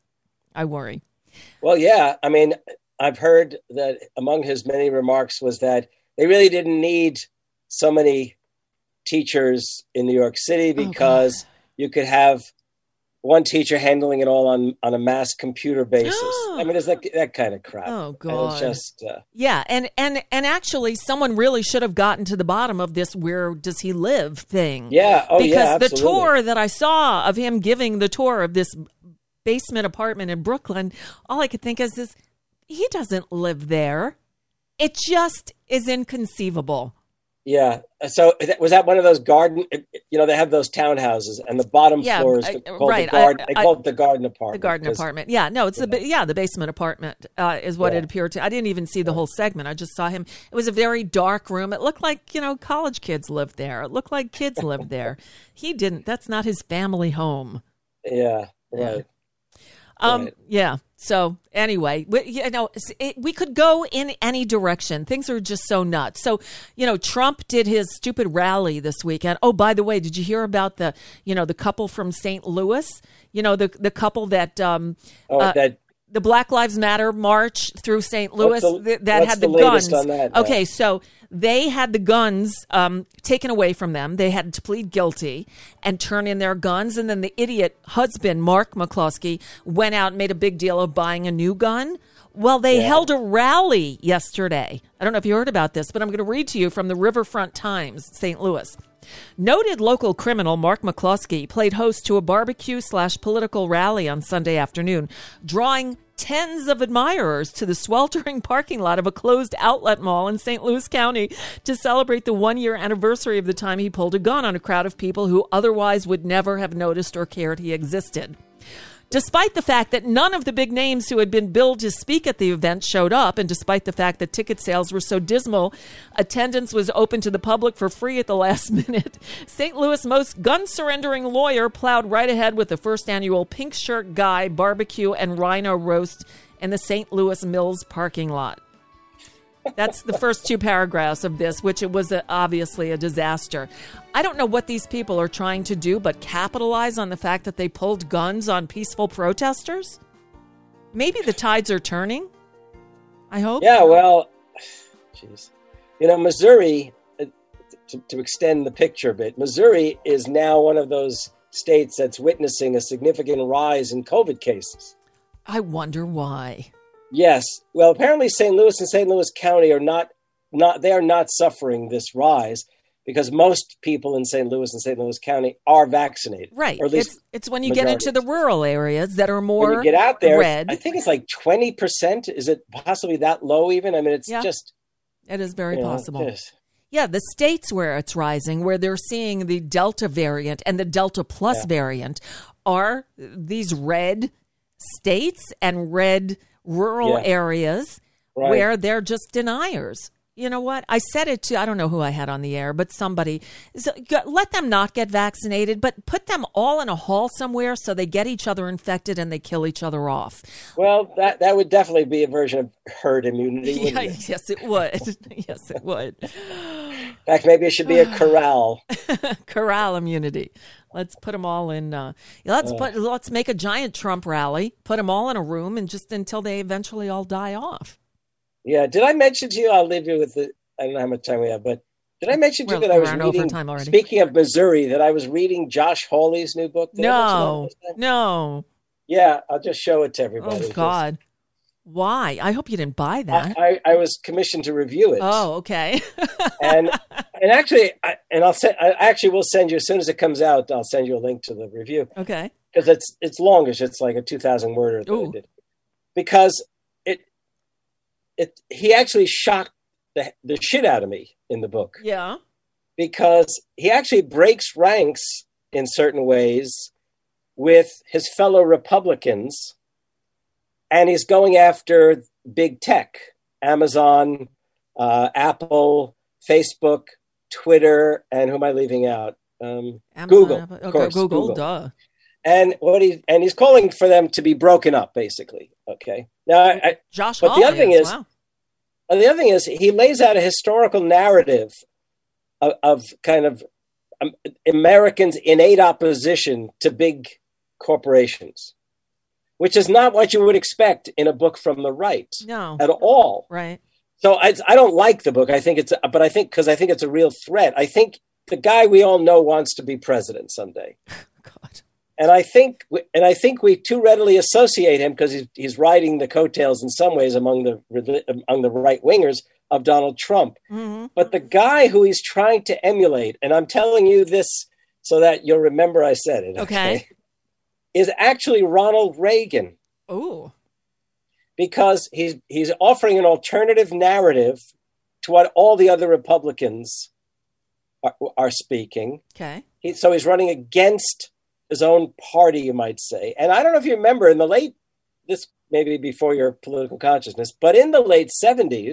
Well, yeah. I mean, I've heard that among his many remarks was that they really didn't need so many teachers in New York City because you could have one teacher handling it all on a mass computer basis. I mean, it's that kind of crap. Oh God! And it's just yeah, and actually, someone really should have gotten to the bottom of this "where does he live" thing. Yeah, because the tour that I saw of him giving the tour of this basement apartment in Brooklyn, all I could think is he doesn't live there. It just is inconceivable. Yeah. So was that one of those garden? They have those townhouses, and the bottom floor is called the garden. They call it the garden apartment. The garden apartment. Yeah. No, it's the basement apartment is what it appeared to. I didn't even see the whole segment. I just saw him. It was a very dark room. It looked like college kids lived there. It looked like kids lived there. He didn't. That's not his family home. Yeah. Right. Yeah. So anyway, we could go in any direction. Things are just so nuts. So, Trump did his stupid rally this weekend. Oh, by the way, did you hear about the couple from St. Louis? The couple that, the Black Lives Matter march through St. Louis that had the guns. On that, okay, so they had the guns taken away from them. They had to plead guilty and turn in their guns. And then the idiot husband, Mark McCloskey, went out and made a big deal of buying a new gun. Well, they held a rally yesterday. I don't know if you heard about this, but I'm going to read to you from the Riverfront Times, St. Louis. Noted local criminal Mark McCloskey played host to a barbecue/political rally on Sunday afternoon, drawing tens of admirers to the sweltering parking lot of a closed outlet mall in St. Louis County to celebrate the 1-year anniversary of the time he pulled a gun on a crowd of people who otherwise would never have noticed or cared he existed. Despite the fact that none of the big names who had been billed to speak at the event showed up, and despite the fact that ticket sales were so dismal, attendance was open to the public for free at the last minute. St. Louis' most gun-surrendering lawyer plowed right ahead with the first annual Pink Shirt Guy barbecue and rhino roast in the St. Louis Mills parking lot. That's the first two paragraphs of this, which it was obviously a disaster. I don't know what these people are trying to do, but capitalize on the fact that they pulled guns on peaceful protesters. Maybe the tides are turning. I hope. Yeah, well, geez. Missouri, to extend the picture a bit, Missouri is now one of those states that's witnessing a significant rise in COVID cases. I wonder why. Yes. Well, apparently St. Louis and St. Louis County are not suffering this rise because most people in St. Louis and St. Louis County are vaccinated. Right. Or at least it's when you get into the rural areas that are more when you get out there, red. I think it's like 20%. Is it possibly that low even? I mean, it's just... It is very possible. Yeah, the states where it's rising, where they're seeing the Delta variant and the Delta Plus variant are these red states and red rural areas where they're just deniers. You know what? I said it to, I don't know who I had on the air, but somebody, let them not get vaccinated, but put them all in a hall somewhere so they get each other infected and they kill each other off. Well, that would definitely be a version of herd immunity, wouldn't it? Yes, it would. Yes, it would. In fact, maybe it should be a corral. Corral immunity. Let's put them all in. Let's make a giant Trump rally, put them all in a room, and just until they eventually all die off. Yeah. Did I mention to you? I'll leave you with I don't know how much time we have, but did I mention to you that I was reading? Speaking of Missouri, that I was reading Josh Hawley's new book? No. Yeah, I'll just show it to everybody. Oh God. Why? I hope you didn't buy that. I was commissioned to review it. Oh, okay. and actually, I actually will send you as soon as it comes out. I'll send you a link to the review. Okay. Because it's longish. It's like a 2,000 worder that I did. Because he actually shocked the shit out of me in the book. Yeah. Because he actually breaks ranks in certain ways with his fellow Republicans. And he's going after big tech, Amazon, Apple, Facebook, Twitter, and who am I leaving out? Google. Of course, Google. Duh. And he's calling for them to be broken up, basically. Okay. Now, Josh but Hawley the other thing is, he lays out a historical narrative of kind of Americans' innate opposition to big corporations, which is not what you would expect in a book from the right at all. Right. So I don't like the book. I think it's a real threat. I think the guy we all know wants to be president someday. God. And I think we too readily associate him because he's riding the coattails in some ways among the right wingers of Donald Trump. Mm-hmm. But the guy who he's trying to emulate, and I'm telling you this so that you'll remember I said it. Okay. Is actually Ronald Reagan. Oh. Because he's offering an alternative narrative to what all the other Republicans are speaking. Okay. So he's running against his own party, you might say. And I don't know if you remember this maybe before your political consciousness, but in the late 70s,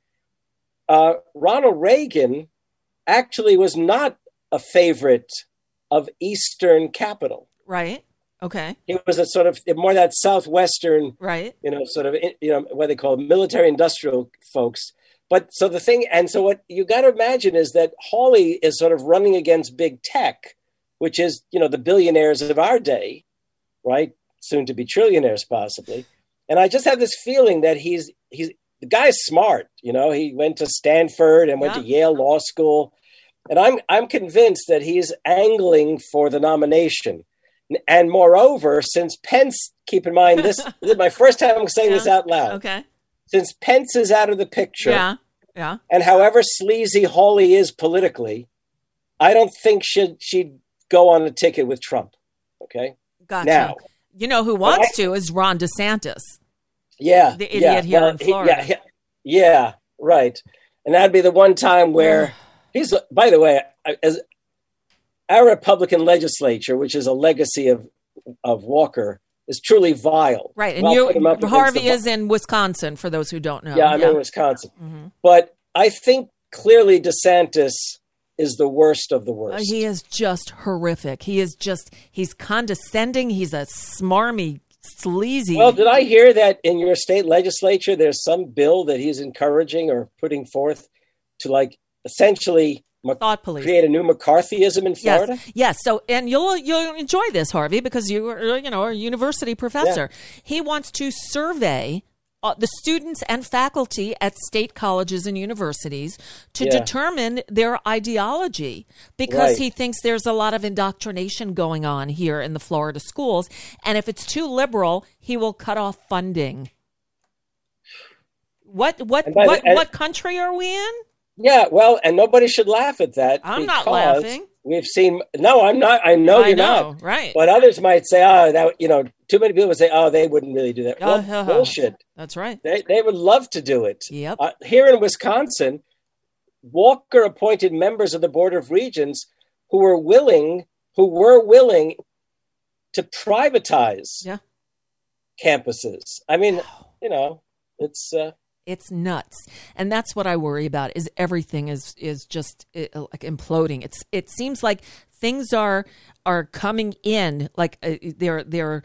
Ronald Reagan actually was not a favorite of Eastern capital. Right. Okay. He was a sort of more that Southwestern, right? What they call military industrial folks. But so what you got to imagine is that Hawley is sort of running against big tech, which is, the billionaires of our day, right? Soon to be trillionaires, possibly. And I just have this feeling that the guy's smart. He went to Stanford and went to Yale Law School. And I'm convinced that he's angling for the nomination. And moreover, since Pence, keep in mind, this is my first time I'm saying this out loud. Okay. Since Pence is out of the picture, and however sleazy Hawley is politically, I don't think she'd go on a ticket with Trump. Okay. Gotcha. Now, who wants to is Ron DeSantis. Yeah. The idiot here in Florida. Yeah, right. And that'd be the one time where he's, by the way, as our Republican legislature, which is a legacy of Walker, is truly vile. Right. And Harvey is in Wisconsin, for those who don't know. Yeah, I'm in Wisconsin. Mm-hmm. But I think clearly DeSantis is the worst of the worst. He is just horrific. He's condescending. He's a smarmy sleazy. Well, did I hear that in your state legislature, there's some bill that he's encouraging or putting forth to like essentially thought police, create a new McCarthyism in Florida? Yes. So, and you'll enjoy this, Harvey, because you are a university professor. Yeah. He wants to survey the students and faculty at state colleges and universities to determine their ideology, because he thinks there's a lot of indoctrination going on here in the Florida schools. And if it's too liberal, he will cut off funding. What country are we in? Yeah, well, and nobody should laugh at that. I'm not laughing. We've seen. No, I'm not. I know you're not. Right. But others might say, too many people would say, they wouldn't really do that. Well, bullshit. That's right. They would love to do it. Yep. Here in Wisconsin, Walker appointed members of the Board of Regents who were willing to privatize campuses. I mean, it's nuts. And that's what I worry about, is everything is just like imploding. It seems like things are coming in, like they're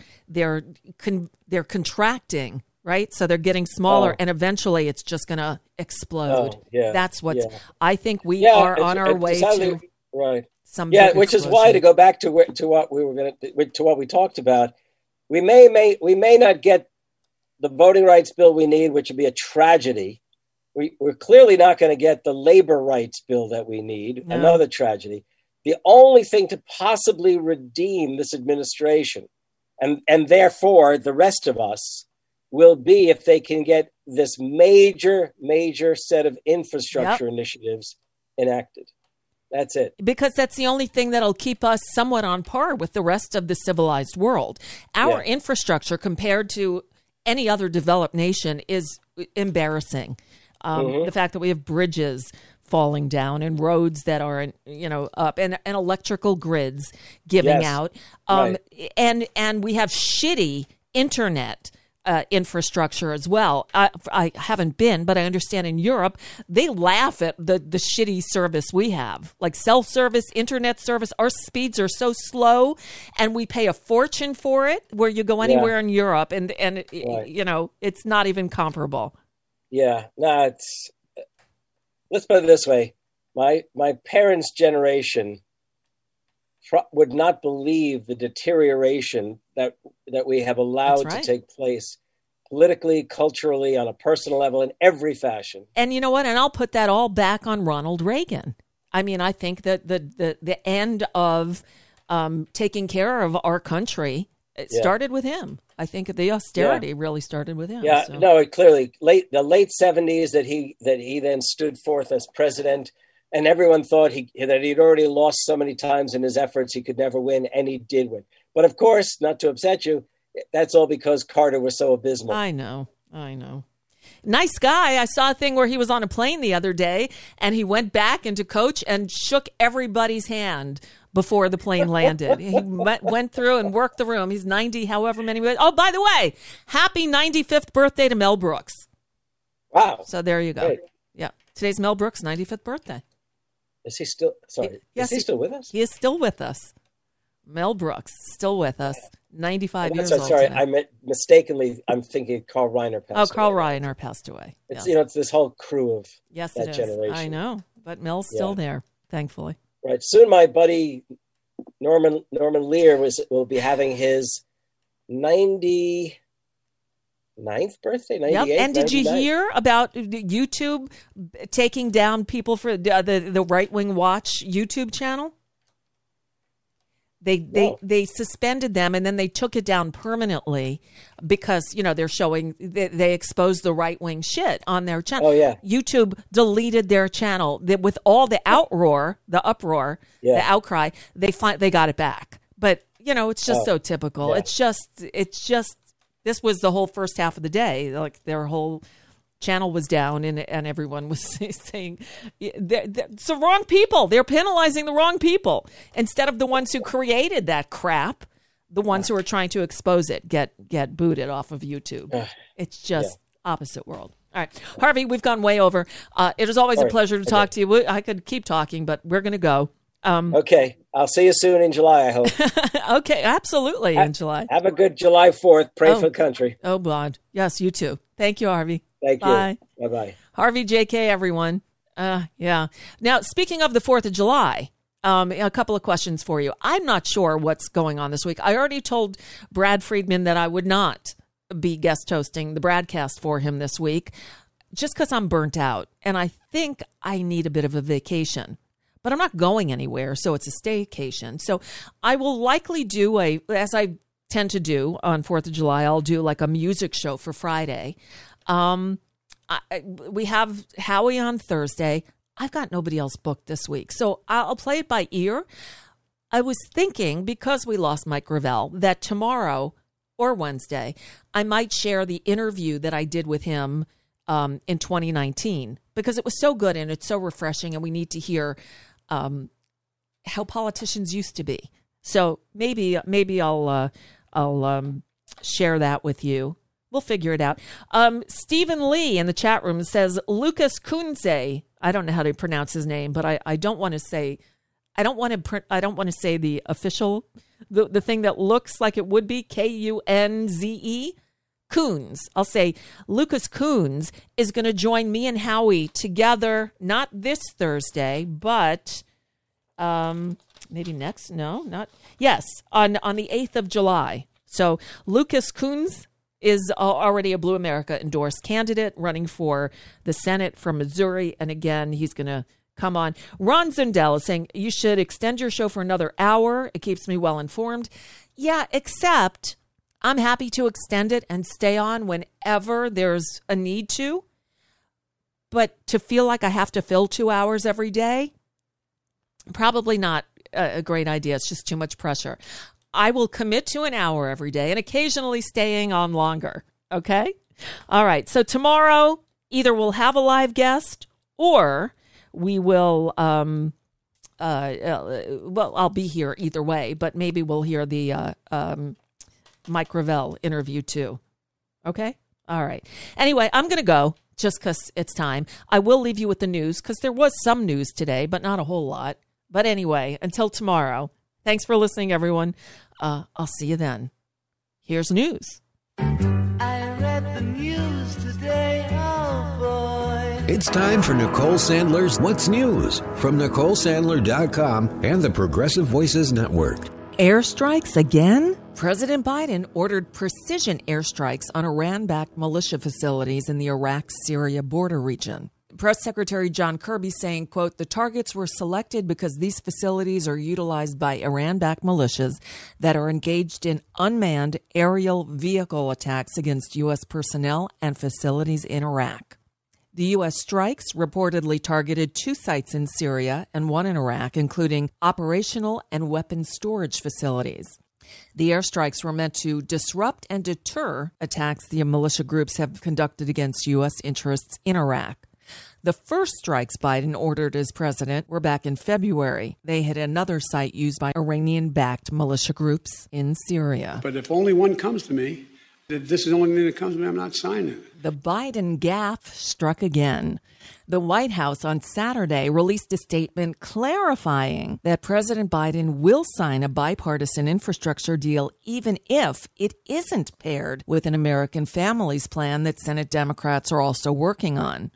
contracting, right? So they're getting smaller, and eventually it's just going to explode. That's what I think we are on our way to. Right. Some which is why, to go back to what we talked about, we may not get the voting rights bill we need, which would be a tragedy. We're clearly not going to get the labor rights bill that we need, another tragedy. The only thing to possibly redeem this administration, and therefore the rest of us, will be if they can get this major set of infrastructure initiatives enacted. That's it. Because that's the only thing that'll keep us somewhat on par with the rest of the civilized world. Our infrastructure compared to any other developed nation is embarrassing. The fact that we have bridges falling down and roads that are, up, and electrical grids giving out. And we have shitty internet infrastructure as well. I haven't been, but I understand in Europe, they laugh at the shitty service we have, like cell service, internet service. Our speeds are so slow, and we pay a fortune for it, where you go anywhere in Europe, and it's not even comparable. Yeah, no, let's put it this way. My parents' generation would not believe the deterioration that we have allowed to take place politically, culturally, on a personal level, in every fashion. And you know what? And I'll put that all back on Ronald Reagan. I mean, I think that the end of taking care of our country started with him. I think the austerity really started with him. Yeah, so. No, it clearly the late 70s that he then stood forth as president. And everyone thought that he'd already lost so many times in his efforts he could never win, and he did win. But of course, not to upset you, that's all because Carter was so abysmal. I know. Nice guy. I saw a thing where he was on a plane the other day, and he went back into coach and shook everybody's hand before the plane landed. He went through and worked the room. He's 90, however many. Oh, by the way, happy 95th birthday to Mel Brooks. Wow. So there you go. Great. Yeah. Today's Mel Brooks' 95th birthday. Is he still? Sorry. Is he still with us? He is still with us. Mel Brooks, still with us. 95 years old. Sorry, I meant mistakenly. I'm thinking Carl Reiner passed away. Carl Reiner passed away. It's it's this whole crew of that generation. I know, but Mel's still there, thankfully. Right. Soon, my buddy Norman Lear will be having his 99th birthday, 98th. Yep. And did you hear about YouTube taking down people for the Right Wing Watch YouTube channel? They suspended them, and then they took it down permanently because, they're showing they exposed the right wing shit on their channel. Oh, yeah. YouTube deleted their channel with all the uproar, the outcry. They got it back. But, it's just so typical. Yeah. It's just this was the whole first half of the day. Like their whole channel was down, and everyone was saying it's the wrong people. They're penalizing the wrong people instead of the ones who created that crap. The ones who are trying to expose it get booted off of YouTube. It's just opposite world. All right, Harvey, we've gone way over. It is always a pleasure to talk to you. I could keep talking, but we're going to go. Okay. I'll see you soon in July, I hope. Okay, absolutely, in July. Have a good July 4th. Pray for the country. Oh, God. Yes, you too. Thank you, Harvey. Thank you. Bye. Bye-bye. Harvey, JK, everyone. Yeah. Now, speaking of the 4th of July, a couple of questions for you. I'm not sure what's going on this week. I already told Brad Friedman that I would not be guest hosting the broadcast for him this week just because I'm burnt out. And I think I need a bit of a vacation. But I'm not going anywhere, so it's a staycation. So I will likely do as I tend to do on 4th of July, I'll do like a music show for Friday. We have Howie on Thursday. I've got nobody else booked this week, so I'll play it by ear. I was thinking, because we lost Mike Gravel, that tomorrow or Wednesday, I might share the interview that I did with him in 2019, because it was so good and it's so refreshing, and we need to hear how politicians used to be. So maybe I'll share that with you. We'll figure it out. Stephen Lee in the chat room says Lucas Kunze. I don't know how to pronounce his name, but I don't want to say the official, the thing that looks like it would be Kunze. Coons. I'll say Lucas Coons is going to join me and Howie together, not this Thursday, but maybe next. No, not. Yes, on the 8th of July. So Lucas Coons is already a Blue America endorsed candidate running for the Senate from Missouri. And again, he's going to come on. Ron Zundel is saying you should extend your show for another hour. It keeps me well informed. Yeah, except I'm happy to extend it and stay on whenever there's a need to. But to feel like I have to fill 2 hours every day, probably not a great idea. It's just too much pressure. I will commit to an hour every day and occasionally staying on longer. Okay? All right. So tomorrow, either we'll have a live guest or we will, well, I'll be here either way, but maybe we'll hear the Mike Gravel interview too. Okay? All right. Anyway, I'm going to go just because it's time. I will leave you with the news because there was some news today, but not a whole lot. But anyway, until tomorrow, thanks for listening, everyone. I'll see you then. Here's news. I read the news today, oh boy. It's time for Nicole Sandler's What's News from NicoleSandler.com and the Progressive Voices Network. Airstrikes again? President Biden ordered precision airstrikes on Iran-backed militia facilities in the Iraq-Syria border region. Press Secretary John Kirby saying, quote, the targets were selected because these facilities are utilized by Iran-backed militias that are engaged in unmanned aerial vehicle attacks against U.S. personnel and facilities in Iraq. The U.S. strikes reportedly targeted 2 sites in Syria and 1 in Iraq, including operational and weapons storage facilities. The airstrikes were meant to disrupt and deter attacks the militia groups have conducted against U.S. interests in Iraq. The first strikes Biden ordered as president were back in February. They hit another site used by Iranian-backed militia groups in Syria. But if only one comes to me, if this is the only thing that comes to me, I'm not signing it. The Biden gaffe struck again. The White House on Saturday released a statement clarifying that President Biden will sign a bipartisan infrastructure deal even if it isn't paired with an American Families Plan that Senate Democrats are also working on.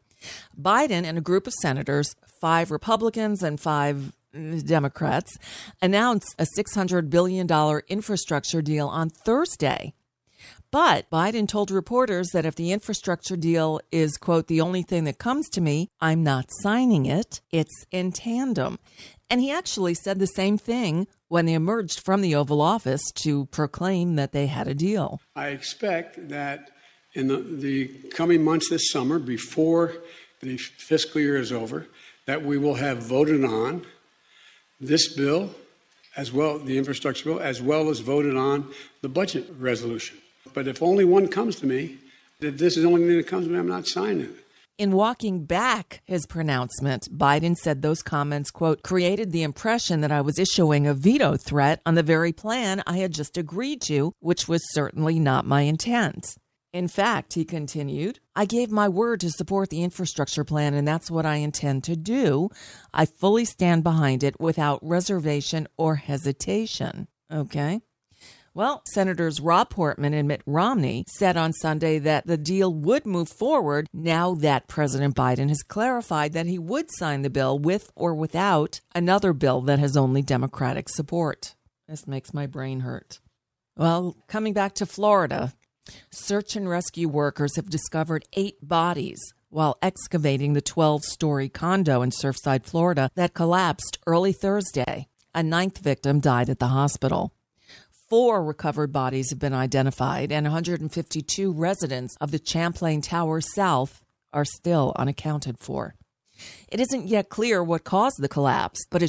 Biden and a group of senators, 5 Republicans and 5 Democrats, announced a $600 billion infrastructure deal on Thursday. But Biden told reporters that if the infrastructure deal is, quote, the only thing that comes to me, I'm not signing it. It's in tandem. And he actually said the same thing when they emerged from the Oval Office to proclaim that they had a deal. I expect that in the coming months this summer, before the fiscal year is over, that we will have voted on this bill, as well, the infrastructure bill, as well as voted on the budget resolution. But if only one comes to me, if this is the only thing that comes to me, I'm not signing it. In walking back his pronouncement, Biden said those comments, quote, created the impression that I was issuing a veto threat on the very plan I had just agreed to, which was certainly not my intent. In fact, he continued, I gave my word to support the infrastructure plan, and that's what I intend to do. I fully stand behind it without reservation or hesitation. Okay. Well, Senators Rob Portman and Mitt Romney said on Sunday that the deal would move forward now that President Biden has clarified that he would sign the bill with or without another bill that has only Democratic support. This makes my brain hurt. Well, coming back to Florida, search and rescue workers have discovered 8 bodies while excavating the 12-story condo in Surfside, Florida that collapsed early Thursday. A 9th victim died at the hospital. 4 recovered bodies have been identified, and 152 residents of the Champlain Tower South are still unaccounted for. It isn't yet clear what caused the collapse, but a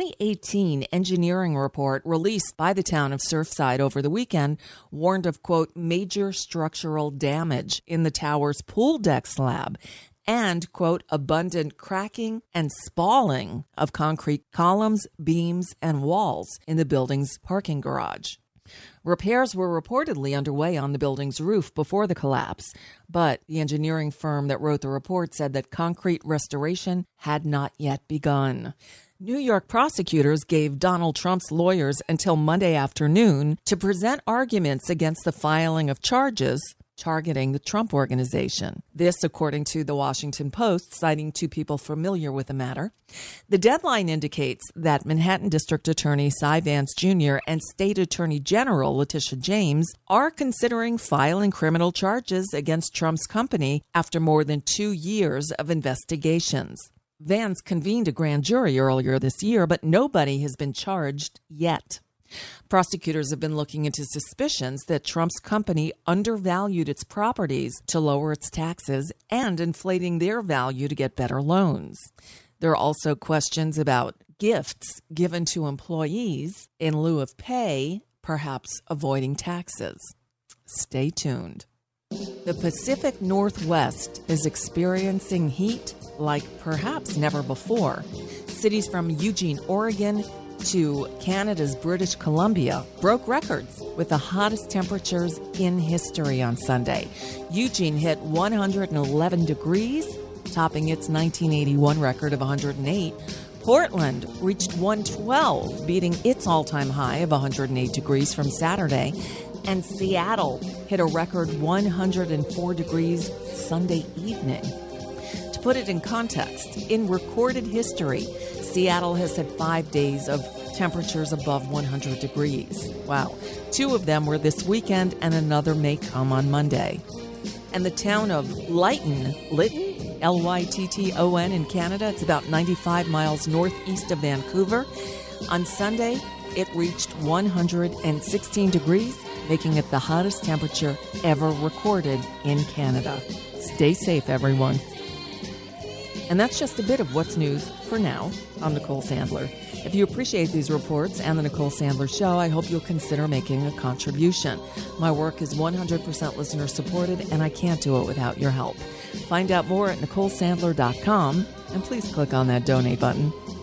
2018 engineering report released by the town of Surfside over the weekend warned of, quote, major structural damage in the tower's pool deck slab and, quote, abundant cracking and spalling of concrete columns, beams, and walls in the building's parking garage. Repairs were reportedly underway on the building's roof before the collapse, but the engineering firm that wrote the report said that concrete restoration had not yet begun. New York prosecutors gave Donald Trump's lawyers until Monday afternoon to present arguments against the filing of charges targeting the Trump Organization. This, according to the Washington Post, citing 2 people familiar with the matter. The deadline indicates that Manhattan District Attorney Cy Vance Jr. and State Attorney General Letitia James are considering filing criminal charges against Trump's company after more than 2 years of investigations. Vance convened a grand jury earlier this year, but nobody has been charged yet. Prosecutors have been looking into suspicions that Trump's company undervalued its properties to lower its taxes and inflating their value to get better loans. There are also questions about gifts given to employees in lieu of pay, perhaps avoiding taxes. Stay tuned. The Pacific Northwest is experiencing heat like perhaps never before. Cities from Eugene, Oregon, to Canada's British Columbia broke records with the hottest temperatures in history on Sunday. Eugene hit 111 degrees, topping its 1981 record of 108. Portland reached 112, beating its all-time high of 108 degrees from Saturday. And Seattle hit a record 104 degrees Sunday evening. To put it in context, in recorded history, Seattle has had 5 days of temperatures above 100 degrees. Wow. 2 of them were this weekend, and another may come on Monday. And the town of Lytton, Lytton in Canada, it's about 95 miles northeast of Vancouver. On Sunday, it reached 116 degrees, making it the hottest temperature ever recorded in Canada. Stay safe, everyone. And that's just a bit of what's news for now. I'm Nicole Sandler. If you appreciate these reports and the Nicole Sandler Show, I hope you'll consider making a contribution. My work is 100% listener supported, and I can't do it without your help. Find out more at NicoleSandler.com, and please click on that donate button.